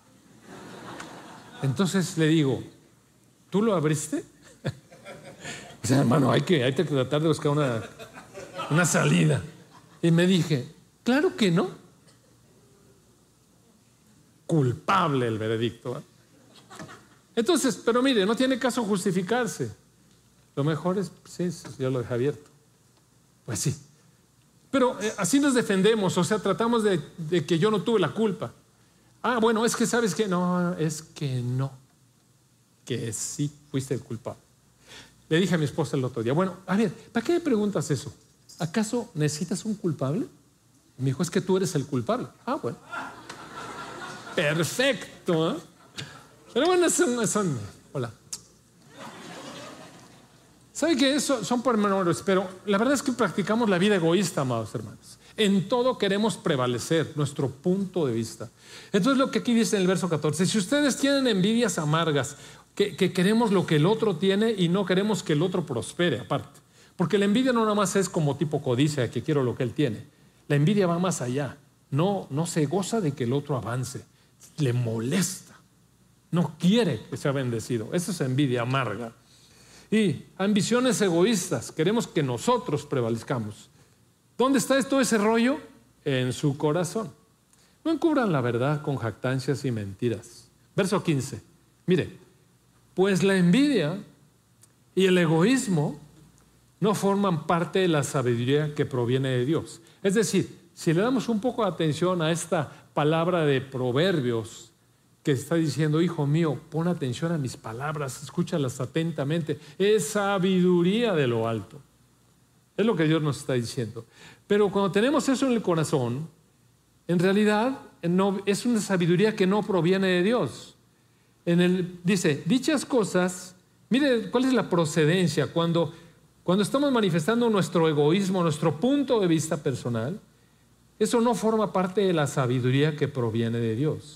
Entonces le digo, ¿tú lo abriste? O sea, hermano, hay que tratar de buscar una salida. Y me dije, claro que no. Culpable el veredicto, ¿eh? Entonces, pero mire, no tiene caso justificarse. Lo mejor es, sí, yo lo dejé abierto. Pues sí. Pero así nos defendemos, o sea, tratamos de que yo no tuve la culpa. Ah, bueno, es que sabes que no, es que no. Que sí fuiste el culpable. Le dije a mi esposa el otro día, bueno, a ver, ¿para qué me preguntas eso? ¿Acaso necesitas un culpable? Me dijo, es que tú eres el culpable. Ah, bueno. Perfecto, ¿eh? Pero bueno, son hola. ¿Sabe que eso son pormenores? Pero la verdad es que practicamos la vida egoísta, amados hermanos. En todo queremos prevalecer nuestro punto de vista. Entonces lo que aquí dice en el verso 14, si ustedes tienen envidias amargas, que queremos lo que el otro tiene y no queremos que el otro prospere aparte. Porque la envidia no nada más es como tipo codicia, que quiero lo que él tiene. La envidia va más allá. No se goza de que el otro avance. Le molesta. No quiere que sea bendecido. Eso es envidia amarga. Y ambiciones egoístas. Queremos que nosotros prevalezcamos. ¿Dónde está todo ese rollo? En su corazón. No encubran la verdad con jactancias y mentiras. Verso 15. Mire, pues la envidia y el egoísmo no forman parte de la sabiduría que proviene de Dios. Es decir, si le damos un poco de atención a esta palabra de Proverbios que está diciendo, hijo mío, pon atención a mis palabras, escúchalas atentamente, es sabiduría de lo alto. Es lo que Dios nos está diciendo. Pero cuando tenemos eso en el corazón, en realidad es una sabiduría que no proviene de Dios. Dice, dichas cosas, mire cuál es la procedencia. Cuando estamos manifestando nuestro egoísmo, nuestro punto de vista personal, eso no forma parte de la sabiduría que proviene de Dios.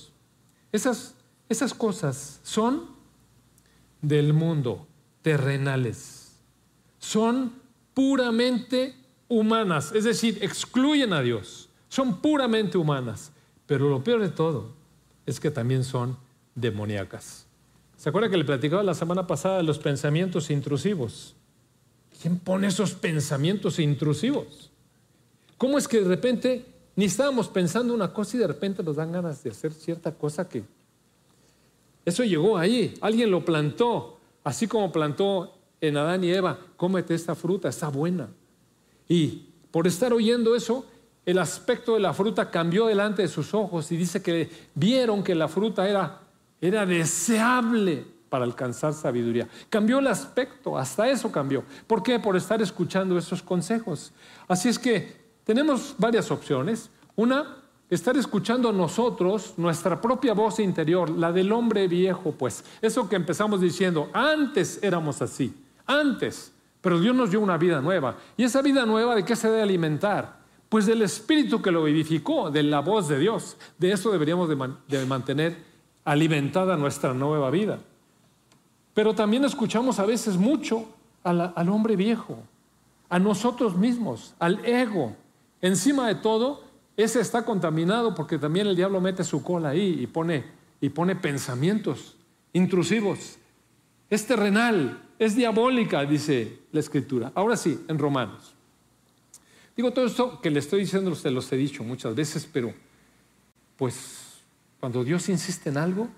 Esas cosas son del mundo, terrenales. Son puramente humanas, es decir, excluyen a Dios. Son puramente humanas. Pero lo peor de todo es que también son demoníacas. ¿Se acuerda que le platicaba la semana pasada de los pensamientos intrusivos? ¿Quién pone esos pensamientos intrusivos? ¿Cómo es que de repente ni estábamos pensando una cosa y de repente nos dan ganas de hacer cierta cosa que... Eso llegó ahí, alguien lo plantó, así como plantó en Adán y Eva, cómete esta fruta, está buena. Y por estar oyendo eso, el aspecto de la fruta cambió delante de sus ojos y dice que vieron que la fruta era deseable para alcanzar sabiduría. Cambió el aspecto, hasta eso cambió. ¿Por qué? Por estar escuchando esos consejos. Así es que tenemos varias opciones. Una, estar escuchando nosotros nuestra propia voz interior, la del hombre viejo, pues. Eso que empezamos diciendo, antes éramos así, antes, pero Dios nos dio una vida nueva. ¿Y esa vida nueva de qué se debe alimentar? Pues del Espíritu que lo vivificó, de la voz de Dios. De eso deberíamos de mantener alimentada nuestra nueva vida. Pero también escuchamos a veces mucho al hombre viejo, a nosotros mismos, al ego. Encima de todo, ese está contaminado porque también el diablo mete su cola ahí y pone pensamientos intrusivos. Es terrenal, es diabólica, dice la Escritura. Ahora sí, en Romanos. Digo, todo esto que le estoy diciendo se los he dicho muchas veces, pero pues cuando Dios insiste en algo,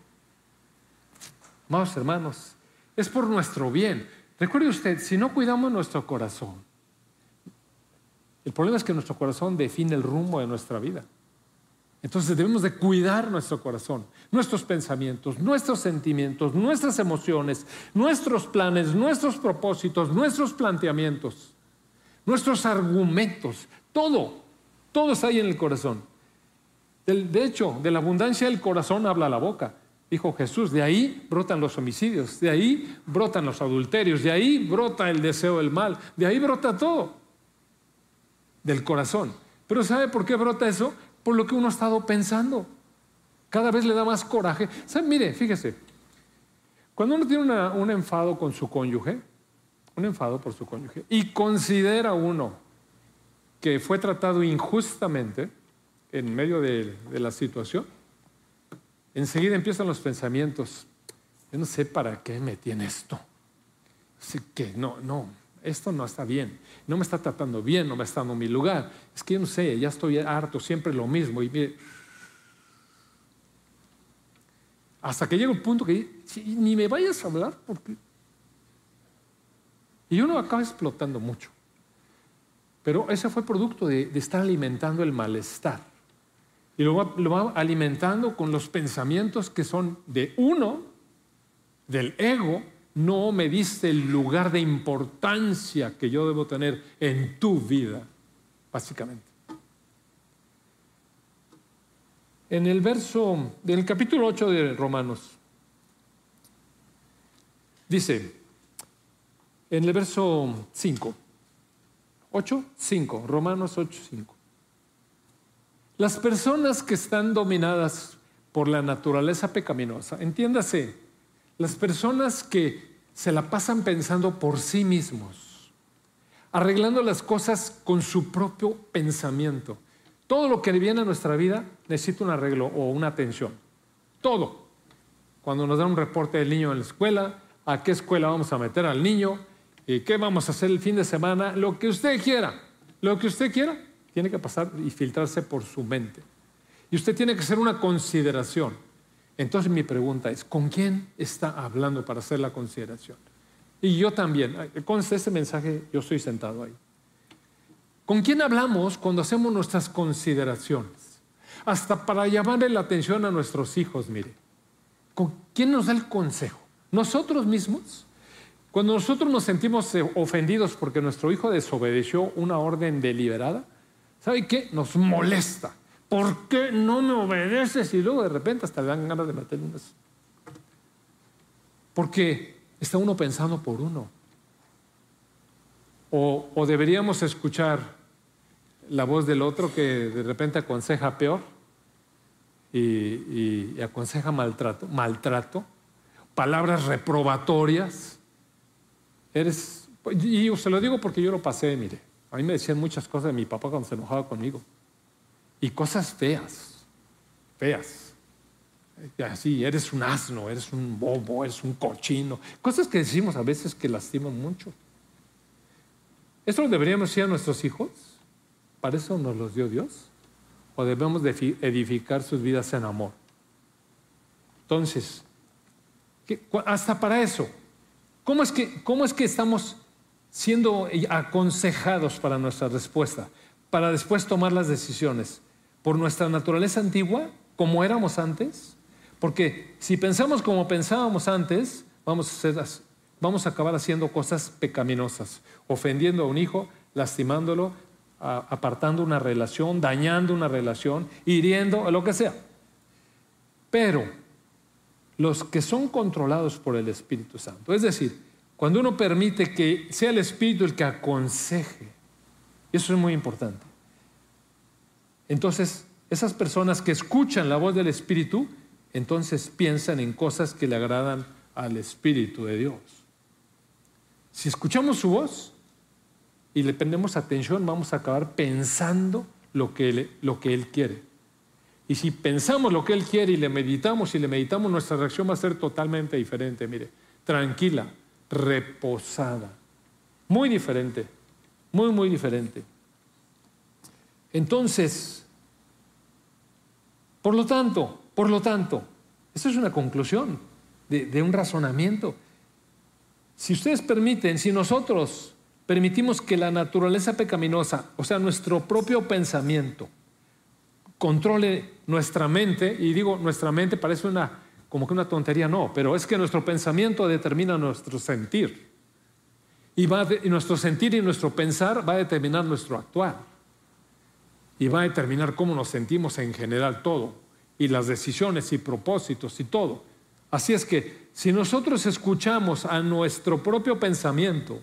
amados hermanos, es por nuestro bien. Recuerde usted, si no cuidamos nuestro corazón, el problema es que nuestro corazón define el rumbo de nuestra vida. Entonces debemos de cuidar nuestro corazón, nuestros pensamientos, nuestros sentimientos, nuestras emociones, nuestros planes, nuestros propósitos, nuestros planteamientos, nuestros argumentos, todo está ahí en el corazón. De hecho, de la abundancia del corazón habla la boca, dijo Jesús. De ahí brotan los homicidios, de ahí brotan los adulterios, de ahí brota el deseo del mal, de ahí brota todo, del corazón. Pero ¿sabe por qué brota eso? Por lo que uno ha estado pensando. Cada vez le da más coraje. ¿Sabe? Mire, fíjese, cuando uno tiene un enfado con su cónyuge, un enfado por su cónyuge, y considera uno que fue tratado injustamente en medio de la situación, enseguida empiezan los pensamientos. Yo no sé para qué me tiene esto. Así que no, esto no está bien. No me está tratando bien, no me está dando mi lugar. Es que yo no sé, ya estoy harto, siempre lo mismo. Y mire, hasta que llega un punto que ni me vayas a hablar porque... Y uno acaba explotando mucho. Pero ese fue producto de estar alimentando el malestar. Y lo va alimentando con los pensamientos que son de uno, del ego. No me diste el lugar de importancia que yo debo tener en tu vida, básicamente. En el del capítulo 8 de Romanos, dice, en el verso 5, 8:5, Romanos 8:5. Las personas que están dominadas por la naturaleza pecaminosa, entiéndase, las personas que se la pasan pensando por sí mismos, arreglando las cosas con su propio pensamiento. Todo lo que viene a nuestra vida necesita un arreglo o una atención. Todo. Cuando nos dan un reporte del niño en la escuela, a qué escuela vamos a meter al niño, y qué vamos a hacer el fin de semana, lo que usted quiera, tiene que pasar y filtrarse por su mente. Y usted tiene que hacer una consideración. Entonces mi pregunta es, ¿con quién está hablando para hacer la consideración? Y yo también, con este mensaje yo estoy sentado ahí. ¿Con quién hablamos cuando hacemos nuestras consideraciones? Hasta para llamarle la atención a nuestros hijos, mire. ¿Con quién nos da el consejo? ¿Nosotros mismos? Cuando nosotros nos sentimos ofendidos porque nuestro hijo desobedeció una orden deliberada, ¿sabe qué? Nos molesta. ¿Por qué no me obedeces? Y luego de repente hasta le dan ganas de meterle unas. Porque está uno pensando por uno. O deberíamos escuchar la voz del otro que de repente aconseja peor y aconseja maltrato, palabras reprobatorias. Y se lo digo porque yo lo pasé, mire. A mí me decían muchas cosas de mi papá cuando se enojaba conmigo. Y cosas feas. Así, eres un asno, eres un bobo, eres un cochino. Cosas que decimos a veces que lastiman mucho. ¿Esto lo deberíamos decir a nuestros hijos? ¿Para eso nos los dio Dios? ¿O debemos de edificar sus vidas en amor? Entonces, hasta para eso, ¿cómo es que estamos siendo aconsejados para nuestra respuesta? Para después tomar las decisiones. ¿Por nuestra naturaleza antigua, como éramos antes? Porque si pensamos como pensábamos antes, vamos a acabar haciendo cosas pecaminosas, ofendiendo a un hijo, lastimándolo, apartando una relación, dañando una relación, hiriendo, lo que sea. Pero los que son controlados por el Espíritu Santo, es decir, cuando uno permite que sea el Espíritu el que aconseje, eso es muy importante. Entonces, esas personas que escuchan la voz del Espíritu, entonces piensan en cosas que le agradan al Espíritu de Dios. Si escuchamos su voz y le prendemos atención, vamos a acabar pensando lo que Él quiere. Y si pensamos lo que Él quiere y le meditamos, nuestra reacción va a ser totalmente diferente, mire, tranquila, reposada, muy diferente, muy diferente. Entonces, por lo tanto, esto es una conclusión de un razonamiento. Si ustedes permiten, si nosotros permitimos que la naturaleza pecaminosa, o sea, nuestro propio pensamiento, controle nuestra mente. Y digo, nuestra mente parece como que una tontería, no, pero es que nuestro pensamiento determina nuestro sentir. Y nuestro sentir y nuestro pensar va a determinar nuestro actuar. Y va a determinar cómo nos sentimos en general todo. Y las decisiones y propósitos y todo. Así es que si nosotros escuchamos a nuestro propio pensamiento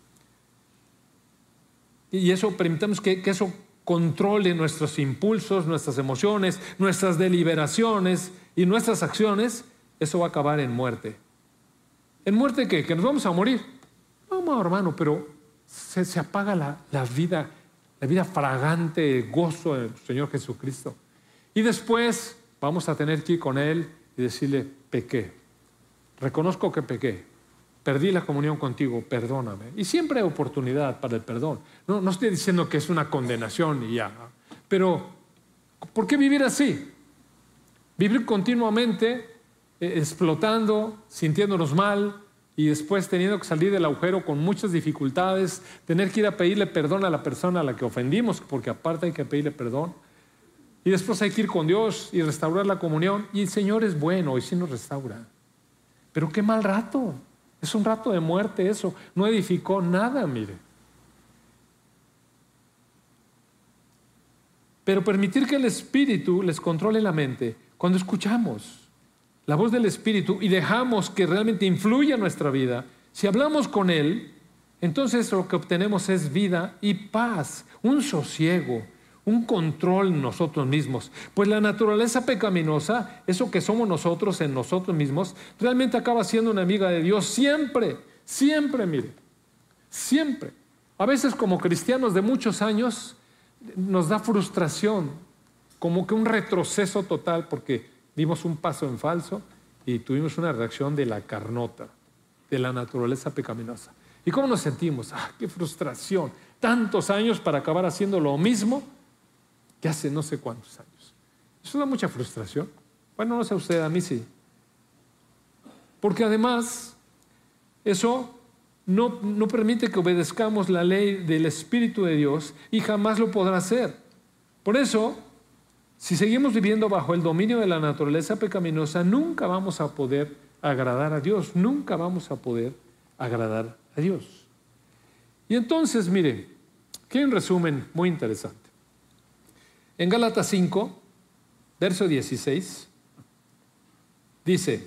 y eso permitamos que eso controle nuestros impulsos, nuestras emociones, nuestras deliberaciones y nuestras acciones, eso va a acabar en muerte. ¿En muerte qué? ¿Que nos vamos a morir? No, hermano, pero se apaga la vida fragante de gozo del Señor Jesucristo. Y después vamos a tener que ir con Él y decirle, pequé, reconozco que pequé, perdí la comunión contigo, perdóname. Y siempre hay oportunidad para el perdón. No estoy diciendo que es una condenación y ya, pero ¿por qué vivir así? Vivir continuamente explotando, sintiéndonos mal y después teniendo que salir del agujero con muchas dificultades, tener que ir a pedirle perdón a la persona a la que ofendimos, porque aparte hay que pedirle perdón. Y después hay que ir con Dios y restaurar la comunión. Y el Señor es bueno y sí nos restaura. Pero qué mal rato. Es un rato de muerte eso. No edificó nada, mire. Pero permitir que el Espíritu les controle la mente. Cuando escuchamos la voz del Espíritu y dejamos que realmente influya en nuestra vida, si hablamos con Él, entonces lo que obtenemos es vida y paz, un sosiego, un control en nosotros mismos. Pues la naturaleza pecaminosa, eso que somos nosotros en nosotros mismos, realmente acaba siendo una amiga de Dios siempre, siempre, mire, siempre. A veces como cristianos de muchos años nos da frustración, como que un retroceso total porque dimos un paso en falso y tuvimos una reacción de la carnota, de la naturaleza pecaminosa. ¿Y cómo nos sentimos? ¡Qué frustración! Tantos años para acabar haciendo lo mismo que hace no sé cuántos años. Eso da mucha frustración. Bueno, no sé usted, a mí sí. Porque además, eso no permite que obedezcamos la ley del Espíritu de Dios y jamás lo podrá hacer. Por eso, si seguimos viviendo bajo el dominio de la naturaleza pecaminosa, nunca vamos a poder agradar a Dios. Nunca vamos a poder agradar a Dios. Y entonces, mire, aquí hay un resumen muy interesante. En Gálatas 5, verso 16, dice,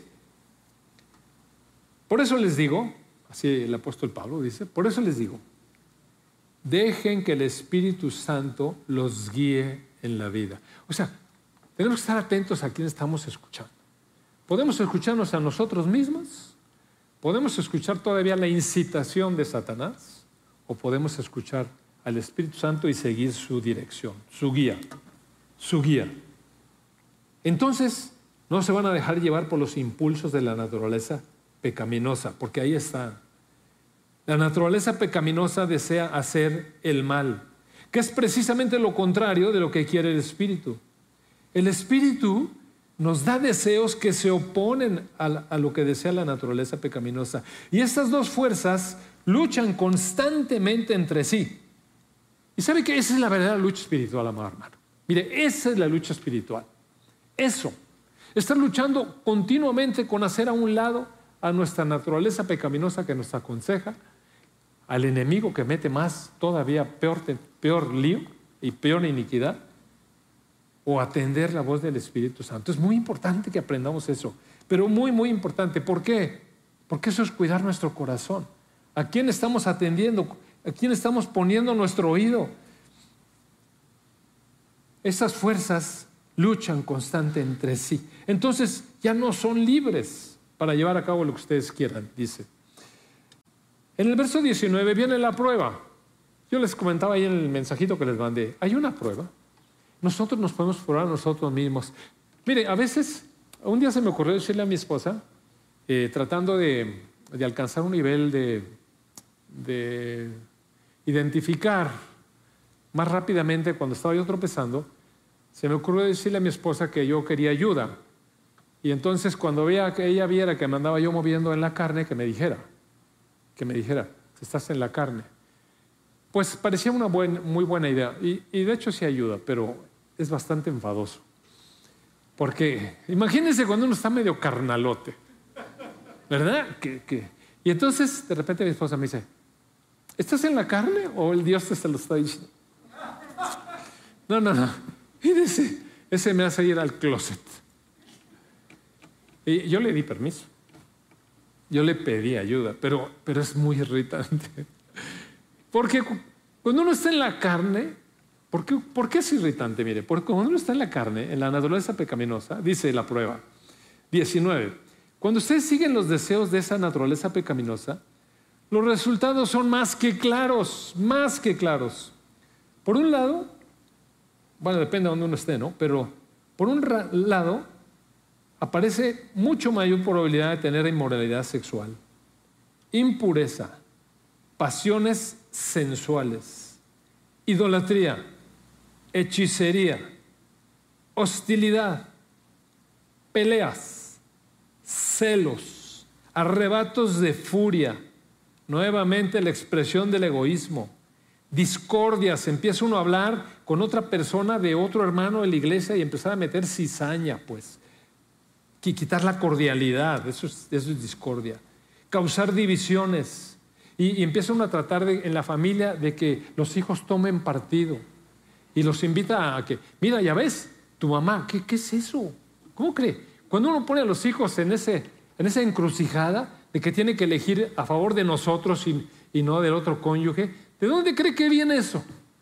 por eso les digo, así el apóstol Pablo dice, por eso les digo, dejen que el Espíritu Santo los guíe en la vida. O sea, tenemos que estar atentos a quién estamos escuchando. ¿Podemos escucharnos a nosotros mismos? ¿Podemos escuchar todavía la incitación de Satanás? ¿O podemos escuchar al Espíritu Santo y seguir su dirección, su guía? Su guía. Entonces, no se van a dejar llevar por los impulsos de la naturaleza pecaminosa, porque ahí está. La naturaleza pecaminosa desea hacer el mal, que es precisamente lo contrario de lo que quiere el Espíritu. El Espíritu nos da deseos que se oponen a lo que desea la naturaleza pecaminosa. Y estas dos fuerzas luchan constantemente entre sí. ¿Y sabe que esa es la verdadera lucha espiritual, amado hermano? Mire, esa es la lucha espiritual. Eso. Estar luchando continuamente con hacer a un lado a nuestra naturaleza pecaminosa que nos aconseja, al enemigo que mete más, todavía peor lío y peor iniquidad, o atender la voz del Espíritu Santo. Es muy importante que aprendamos eso, pero muy, muy importante. ¿Por qué? Porque eso es cuidar nuestro corazón. ¿A quién estamos atendiendo? ¿A quién estamos poniendo nuestro oído? Esas fuerzas luchan constante entre sí. Entonces ya no son libres para llevar a cabo lo que ustedes quieran, dice. En el verso 19 viene la prueba. Yo les comentaba ahí en el mensajito que les mandé. Hay una prueba. Nosotros nos podemos probar a nosotros mismos. Mire, a veces, un día se me ocurrió decirle a mi esposa, tratando de alcanzar un nivel de identificar más rápidamente cuando estaba yo tropezando, se me ocurrió decirle a mi esposa que yo quería ayuda. Y entonces cuando ella viera que me andaba yo moviendo en la carne, que me dijera, estás en la carne. Pues parecía una muy buena idea. Y de hecho sí ayuda, pero es bastante enfadoso. Porque imagínense cuando uno está medio carnalote, ¿verdad? Y entonces de repente mi esposa me dice, ¿estás en la carne o el Dios te lo está diciendo? No. Y ese me hace ir al closet. Y yo le di permiso. Yo le pedí ayuda, pero es muy irritante. Porque cuando uno está en la carne, ¿por qué es irritante? Mire, porque cuando uno está en la carne, en la naturaleza pecaminosa, dice la prueba 19, cuando ustedes siguen los deseos de esa naturaleza pecaminosa, los resultados son más que claros. Por un lado, bueno, depende de donde uno esté, ¿no? Pero por un lado, aparece mucho mayor probabilidad de tener inmoralidad sexual, impureza, pasiones sensuales, idolatría, hechicería, hostilidad, peleas, celos, arrebatos de furia, nuevamente la expresión del egoísmo, discordias. Empieza uno a hablar con otra persona de otro hermano de la iglesia y empezar a meter cizaña, pues, quitar la cordialidad, eso es discordia, causar divisiones. Y empieza uno a tratar en la familia de que los hijos tomen partido. Y los invita a que, mira, ya ves, tu mamá, ¿qué es eso? ¿Cómo cree? Cuando uno pone a los hijos en esa encrucijada de que tiene que elegir a favor de nosotros y no del otro cónyuge, ¿de dónde cree que viene eso?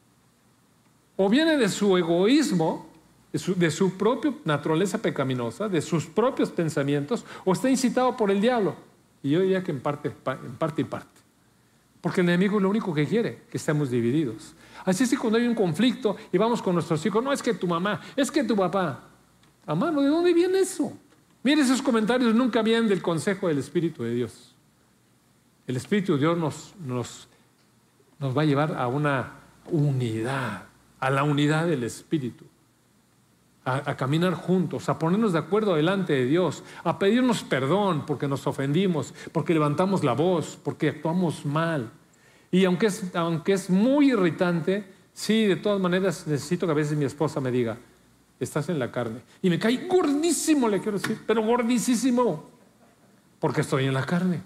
O viene de su egoísmo, de su propia naturaleza pecaminosa, de sus propios pensamientos, o está incitado por el diablo. Y yo diría que en parte y parte. Porque el enemigo es lo único que quiere, que estemos divididos. Así es que cuando hay un conflicto y vamos con nuestros hijos, no es que tu mamá, es que tu papá. Amado, ¿de dónde viene eso? Mire, esos comentarios nunca vienen del consejo del Espíritu de Dios. El Espíritu de Dios nos va a llevar a una unidad, a la unidad del Espíritu. A caminar juntos, a ponernos de acuerdo delante de Dios, a pedirnos perdón porque nos ofendimos, porque levantamos la voz, porque actuamos mal. Y aunque es muy irritante, sí, de todas maneras necesito que a veces mi esposa me diga, estás en la carne. Y me cae gordísimo, le quiero decir, pero gordísimo, porque estoy en la carne.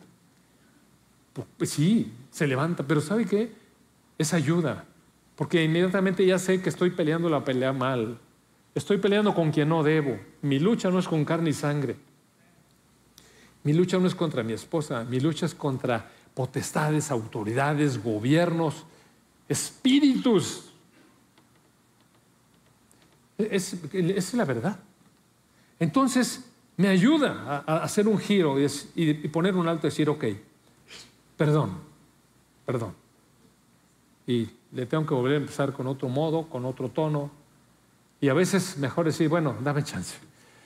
Pues sí, se levanta, pero ¿sabe qué? Es ayuda, porque inmediatamente ya sé que estoy peleando la pelea mal. Estoy peleando con quien no debo. Mi lucha no es con carne y sangre. Mi lucha no es contra mi esposa. Mi lucha es contra potestades, autoridades, gobiernos, espíritus. Es la verdad. Entonces, me ayuda a hacer un giro y poner un alto y decir, ok, perdón. Y le tengo que volver a empezar con otro modo, con otro tono. Y a veces mejor decir, bueno, dame chance.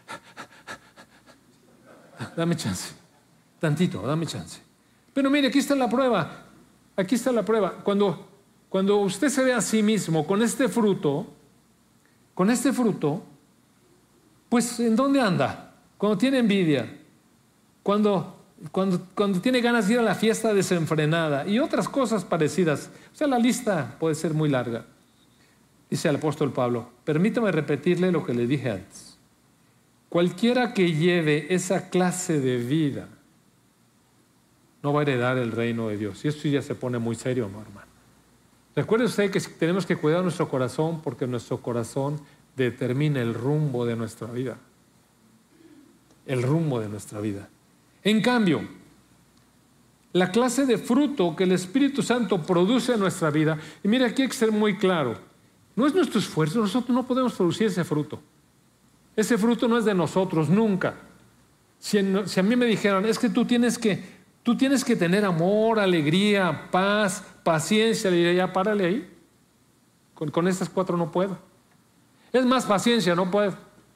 Dame chance. Tantito, dame chance. Pero mire, aquí está la prueba. Aquí está la prueba. Cuando usted se ve a sí mismo con este fruto, pues ¿en dónde anda? Cuando tiene envidia, cuando tiene ganas de ir a la fiesta desenfrenada y otras cosas parecidas. O sea, la lista puede ser muy larga. Dice el apóstol Pablo, permítame repetirle lo que le dije antes. Cualquiera que lleve esa clase de vida no va a heredar el reino de Dios. Y esto ya se pone muy serio, ¿no, hermano? Recuerde usted que tenemos que cuidar nuestro corazón porque nuestro corazón determina el rumbo de nuestra vida. El rumbo de nuestra vida. En cambio, la clase de fruto que el Espíritu Santo produce en nuestra vida, y mira, aquí hay que ser muy claro, no es nuestro esfuerzo, nosotros no podemos producir ese fruto. Ese fruto no es de nosotros, nunca. Si a mí me dijeran, es que tú tienes que tener amor, alegría, paz, paciencia, le diría, ya párale ahí. Con estas 4 no puedo. Es más, paciencia, no puedo.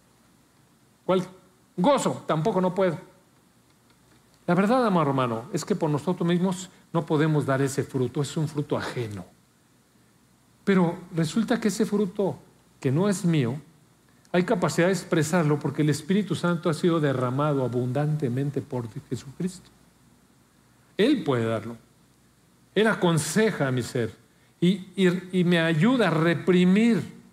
Gozo, tampoco no puedo. La verdad, amado hermano, es que por nosotros mismos no podemos dar ese fruto, es un fruto ajeno. Pero resulta que ese fruto que no es mío, hay capacidad de expresarlo porque el Espíritu Santo ha sido derramado abundantemente por Jesucristo. Él puede darlo. Él aconseja a mi ser y me ayuda a reprimir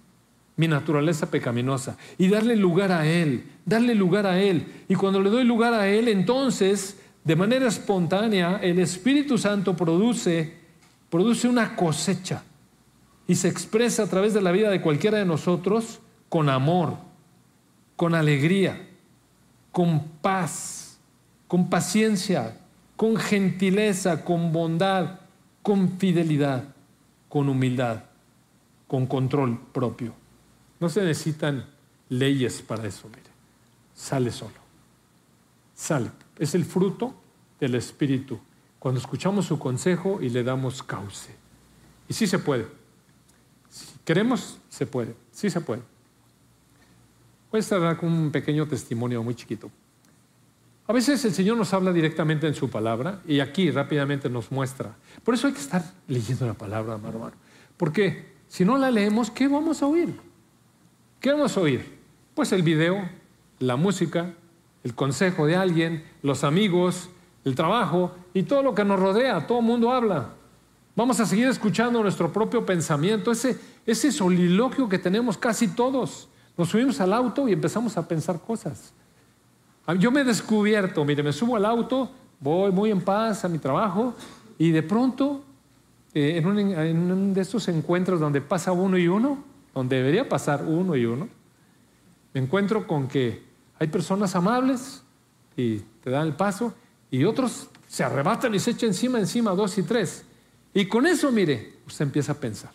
mi naturaleza pecaminosa y darle lugar a Él, darle lugar a Él. Y cuando le doy lugar a Él, entonces, de manera espontánea, el Espíritu Santo produce una cosecha y se expresa a través de la vida de cualquiera de nosotros con amor, con alegría, con paz, con paciencia, con gentileza, con bondad, con fidelidad, con humildad, con control propio. No se necesitan leyes para eso, mire. Sale solo. Sale. Es el fruto del Espíritu. Cuando escuchamos su consejo y le damos cauce. Y sí se puede. Si queremos, se puede. Sí se puede. Voy a estar con un pequeño testimonio muy chiquito. A veces el Señor nos habla directamente en su palabra y aquí rápidamente nos muestra. Por eso hay que estar leyendo la palabra, hermano. Porque si no la leemos, ¿qué vamos a oír? ¿Qué vamos a oír? Pues el video, la música, el consejo de alguien, los amigos, el trabajo y todo lo que nos rodea. Todo el mundo habla. Vamos a seguir escuchando nuestro propio pensamiento, ese soliloquio que tenemos casi todos. Nos subimos al auto y empezamos a pensar cosas. Yo me he descubierto, mire, me subo al auto, voy muy en paz a mi trabajo y de pronto, en un de estos encuentros donde pasa uno y uno, donde debería pasar uno y uno, me encuentro con que hay personas amables y te dan el paso y otros se arrebatan y se echan encima, dos y tres. Y con eso, mire, usted empieza a pensar.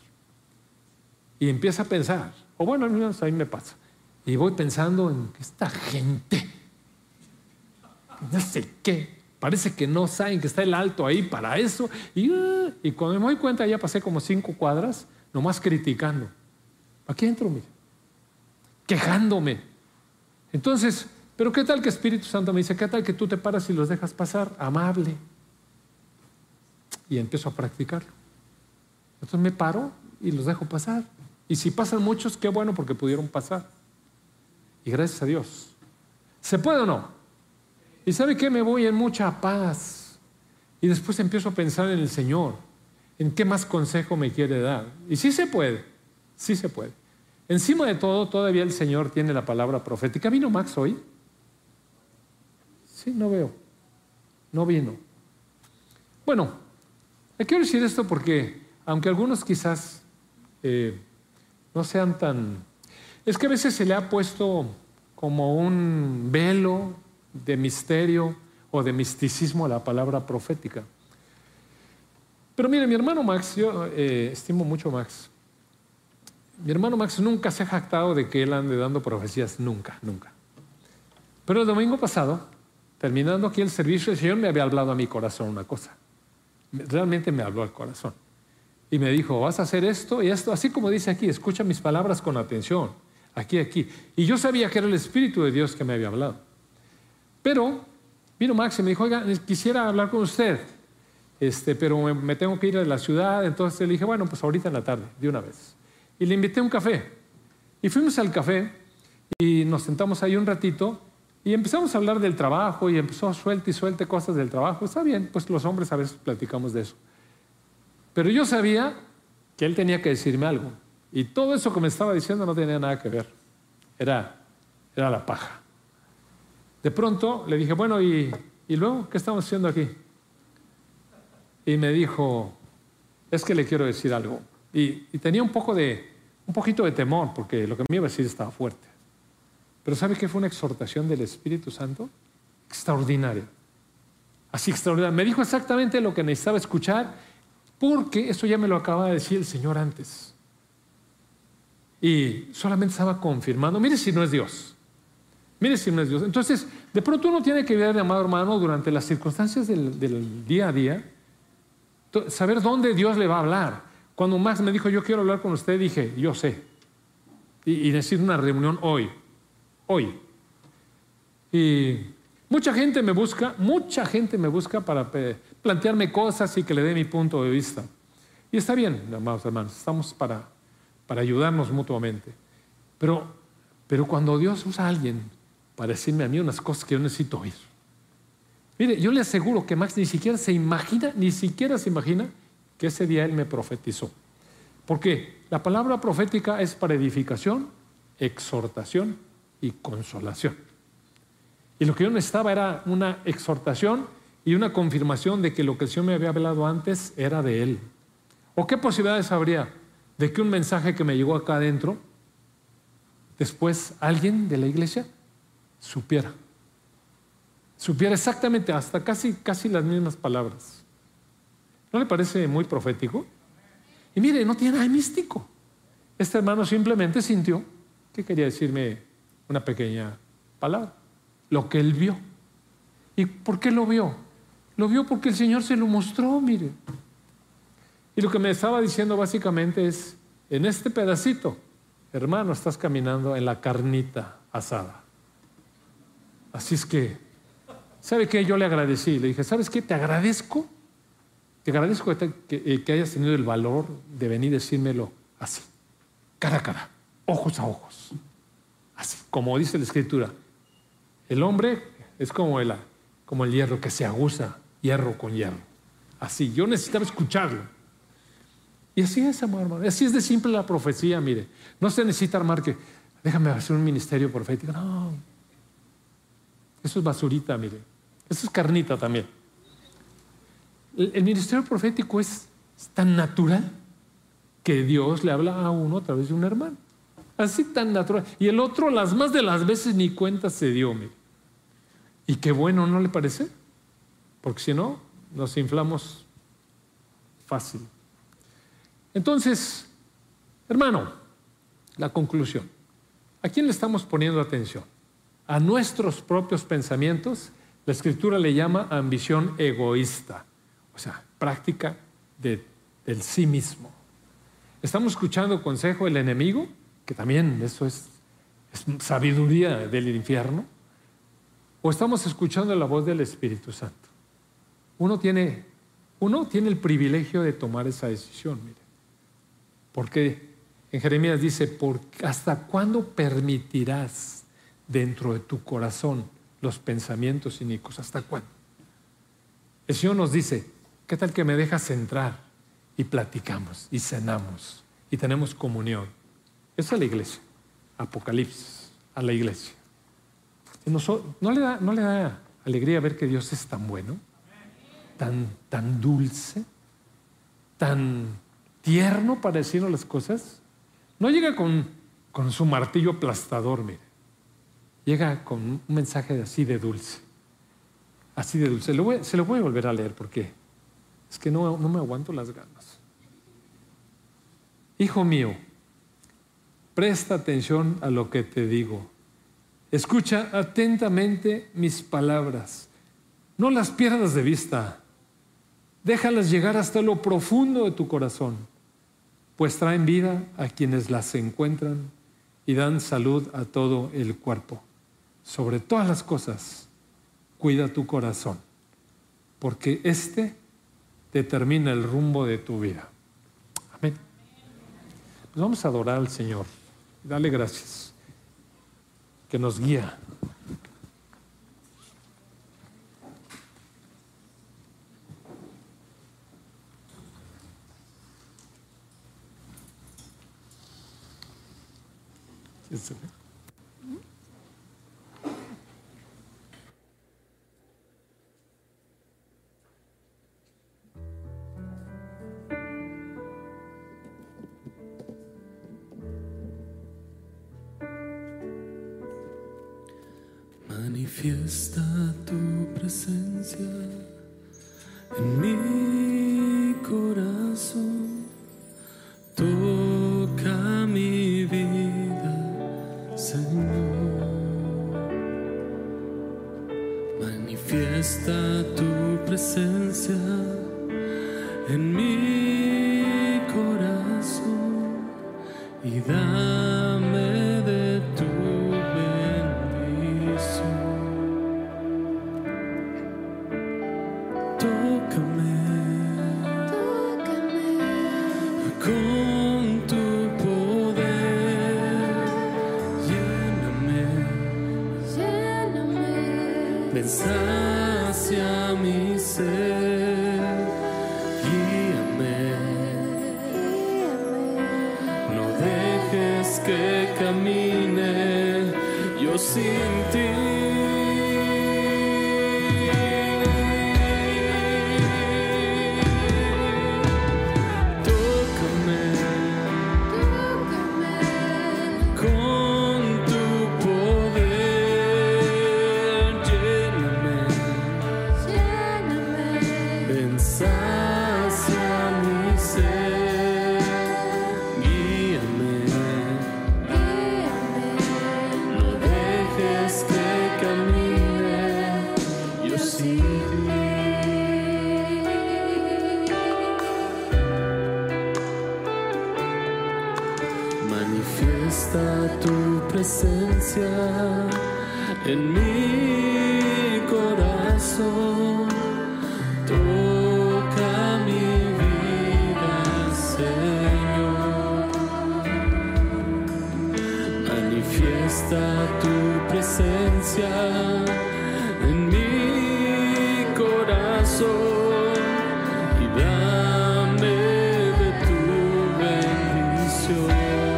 Y empieza a pensar, o bueno, a mí me pasa. Y voy pensando en esta gente, no sé qué, parece que no saben que está el alto ahí para eso. Y cuando me doy cuenta ya pasé como 5 cuadras, nomás criticando. Aquí entro, mire, quejándome. Entonces, pero ¿qué tal que Espíritu Santo me dice, qué tal que tú te paras y los dejas pasar? Amable. Y empiezo a practicarlo. Entonces me paro y los dejo pasar. Y si pasan muchos, qué bueno porque pudieron pasar. Y gracias a Dios. ¿Se puede o no? ¿Y sabe qué? Me voy en mucha paz. Y después empiezo a pensar en el Señor. En qué más consejo me quiere dar. Y sí se puede. Sí se puede. Encima de todo, todavía el Señor tiene la palabra profética. ¿Vino Max hoy? Sí, no veo. No vino. Bueno, le quiero decir esto porque, aunque algunos quizás no sean tan... Es que a veces se le ha puesto como un velo de misterio o de misticismo a la palabra profética. Pero mire, mi hermano Max, yo estimo mucho a Max. Mi hermano Max nunca se ha jactado de que él ande dando profecías, nunca, nunca. Pero el domingo pasado, terminando aquí el servicio, el Señor me había hablado a mi corazón una cosa. Realmente me habló al corazón. Y me dijo, vas a hacer esto y esto, así como dice aquí, escucha mis palabras con atención, aquí. Y yo sabía que era el Espíritu de Dios que me había hablado. Pero vino Max y me dijo, oiga, quisiera hablar con usted, pero me tengo que ir a la ciudad. Entonces le dije, bueno, pues ahorita en la tarde, de una vez. Y le invité a un café. Y fuimos al café y nos sentamos ahí un ratito y empezamos a hablar del trabajo y empezó suelte y suelte cosas del trabajo. Está bien, pues los hombres a veces platicamos de eso. Pero yo sabía que él tenía que decirme algo. Y todo eso que me estaba diciendo no tenía nada que ver. Era la paja. De pronto le dije, bueno, ¿y luego qué estamos haciendo aquí? Y me dijo, es que le quiero decir algo. Y tenía un poquito de temor, porque lo que me iba a decir estaba fuerte. Pero ¿sabe qué fue una exhortación del Espíritu Santo? Extraordinaria. Así extraordinaria. Me dijo exactamente lo que necesitaba escuchar, porque eso ya me lo acaba de decir el Señor antes. Y solamente estaba confirmando. Mire si no es Dios. Mire si no es Dios. Entonces, de pronto uno tiene que ver, amado hermano, durante las circunstancias del día a día, saber dónde Dios le va a hablar. Cuando Max me dijo, yo quiero hablar con usted, dije, yo sé. Y necesito una reunión hoy. Y mucha gente me busca para plantearme cosas y que le dé mi punto de vista. Y está bien, amados hermanos, estamos para ayudarnos mutuamente. Pero cuando Dios usa a alguien para decirme a mí unas cosas que yo necesito oír. Mire, yo le aseguro que Max ni siquiera se imagina que ese día él me profetizó. Porque la palabra profética es para edificación, exhortación y consolación. Y lo que yo necesitaba era una exhortación y una confirmación de que lo que el Señor me había hablado antes era de Él. ¿O qué posibilidades habría de que un mensaje que me llegó acá adentro, después alguien de la iglesia supiera exactamente, hasta casi las mismas palabras? ¿No le parece muy profético? Y mire, no tiene nada de místico. Este hermano simplemente sintió que quería decirme una pequeña palabra, lo que él vio. ¿Y por qué lo vio? Lo vio porque el Señor se lo mostró, mire. Y lo que me estaba diciendo básicamente es, en este pedacito, hermano, estás caminando en la carnita asada. Así es que, ¿sabe qué? Yo le agradecí. Le dije, ¿sabes qué? Te agradezco que hayas tenido el valor de venir a decírmelo así, cara a cara, ojos a ojos. Así, como dice la Escritura. El hombre es como el hierro que se aguza, hierro con hierro. Así, yo necesitaba escucharlo. Y así es, amor, hermano. Así es de simple la profecía, mire. No se necesita armar que, déjame hacer un ministerio profético. No. Eso es basurita, mire. Eso es carnita también. El ministerio profético es tan natural que Dios le habla a uno a través de un hermano. Así tan natural. Y el otro, las más de las veces, ni cuenta se dio, mire. Y qué bueno, ¿no le parece? Porque si no, nos inflamos fácil. Entonces, hermano, la conclusión. ¿A quién le estamos poniendo atención? A nuestros propios pensamientos. La Escritura le llama ambición egoísta, o sea, práctica del sí mismo. ¿Estamos escuchando consejo del enemigo? Que también eso es sabiduría del infierno. ¿O estamos escuchando la voz del Espíritu Santo? Uno tiene el privilegio de tomar esa decisión, mire. Porque en Jeremías dice, ¿hasta cuándo permitirás dentro de tu corazón los pensamientos inicuos? ¿Hasta cuándo? El Señor nos dice, ¿qué tal que me dejas entrar y platicamos y cenamos y tenemos comunión? Esa es la iglesia. Apocalipsis a la iglesia. ¿No le da alegría ver que Dios es tan bueno, tan dulce, tan tierno para decirnos las cosas? No llega con su martillo aplastador, mire. Llega con un mensaje así de dulce. Así de dulce. Se lo voy a volver a leer porque es que no me aguanto las ganas. Hijo mío, presta atención a lo que te digo. Escucha atentamente mis palabras. No las pierdas de vista. Déjalas llegar hasta lo profundo de tu corazón, pues traen vida a quienes las encuentran y dan salud a todo el cuerpo. Sobre todas las cosas, cuida tu corazón, porque este determina el rumbo de tu vida. Amén. Pues vamos a adorar al Señor. Dale gracias, que nos guía. Manifiesta tu presencia en mi corazón, toca mi vida, Señor. Manifiesta tu presencia en mi corazón y dame de tu con tu poder, ven, sacia mi ser, guíame, yo sin ti. Manifiesta tu presencia en mi corazón, toca mi vida, Señor. Manifiesta tu presencia en mi corazón y dame de tu bendición.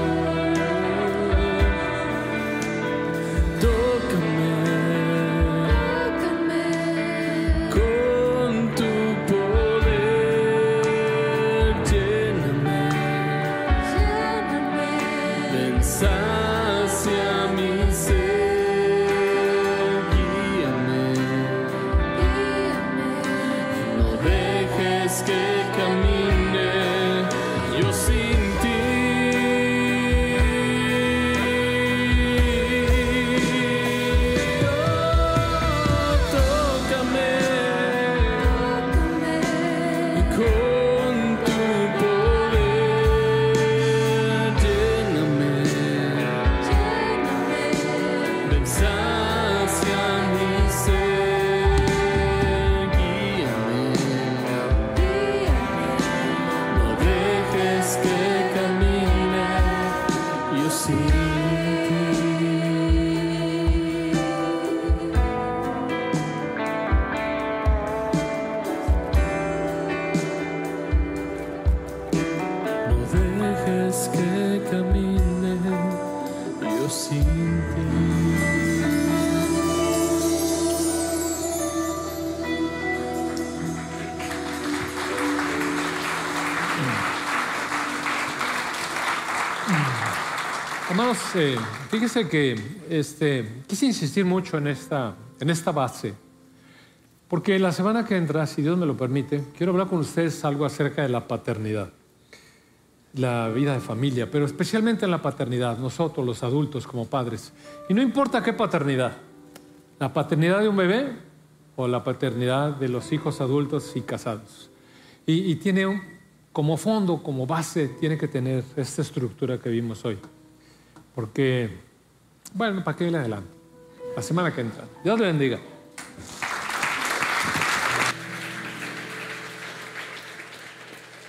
Sacia mi ser, guíame, no dejes que camine yo sin ti. Tócame con tu poder, lléname. Sacia mi ser, guíame, no dejes que camine yo sin ti. No dejes que camine yo sin ti. Hermanos, fíjese que quise insistir mucho en esta base, porque la semana que entra, si Dios me lo permite, quiero hablar con ustedes algo acerca de la paternidad, la vida de familia, pero especialmente en la paternidad, nosotros los adultos como padres. Y no importa qué paternidad, la paternidad de un bebé o la paternidad de los hijos adultos y casados. Y tiene como fondo, como base, tiene que tener esta estructura que vimos hoy. Porque, bueno, ¿para qué le adelanto? La semana que entra. Dios le bendiga.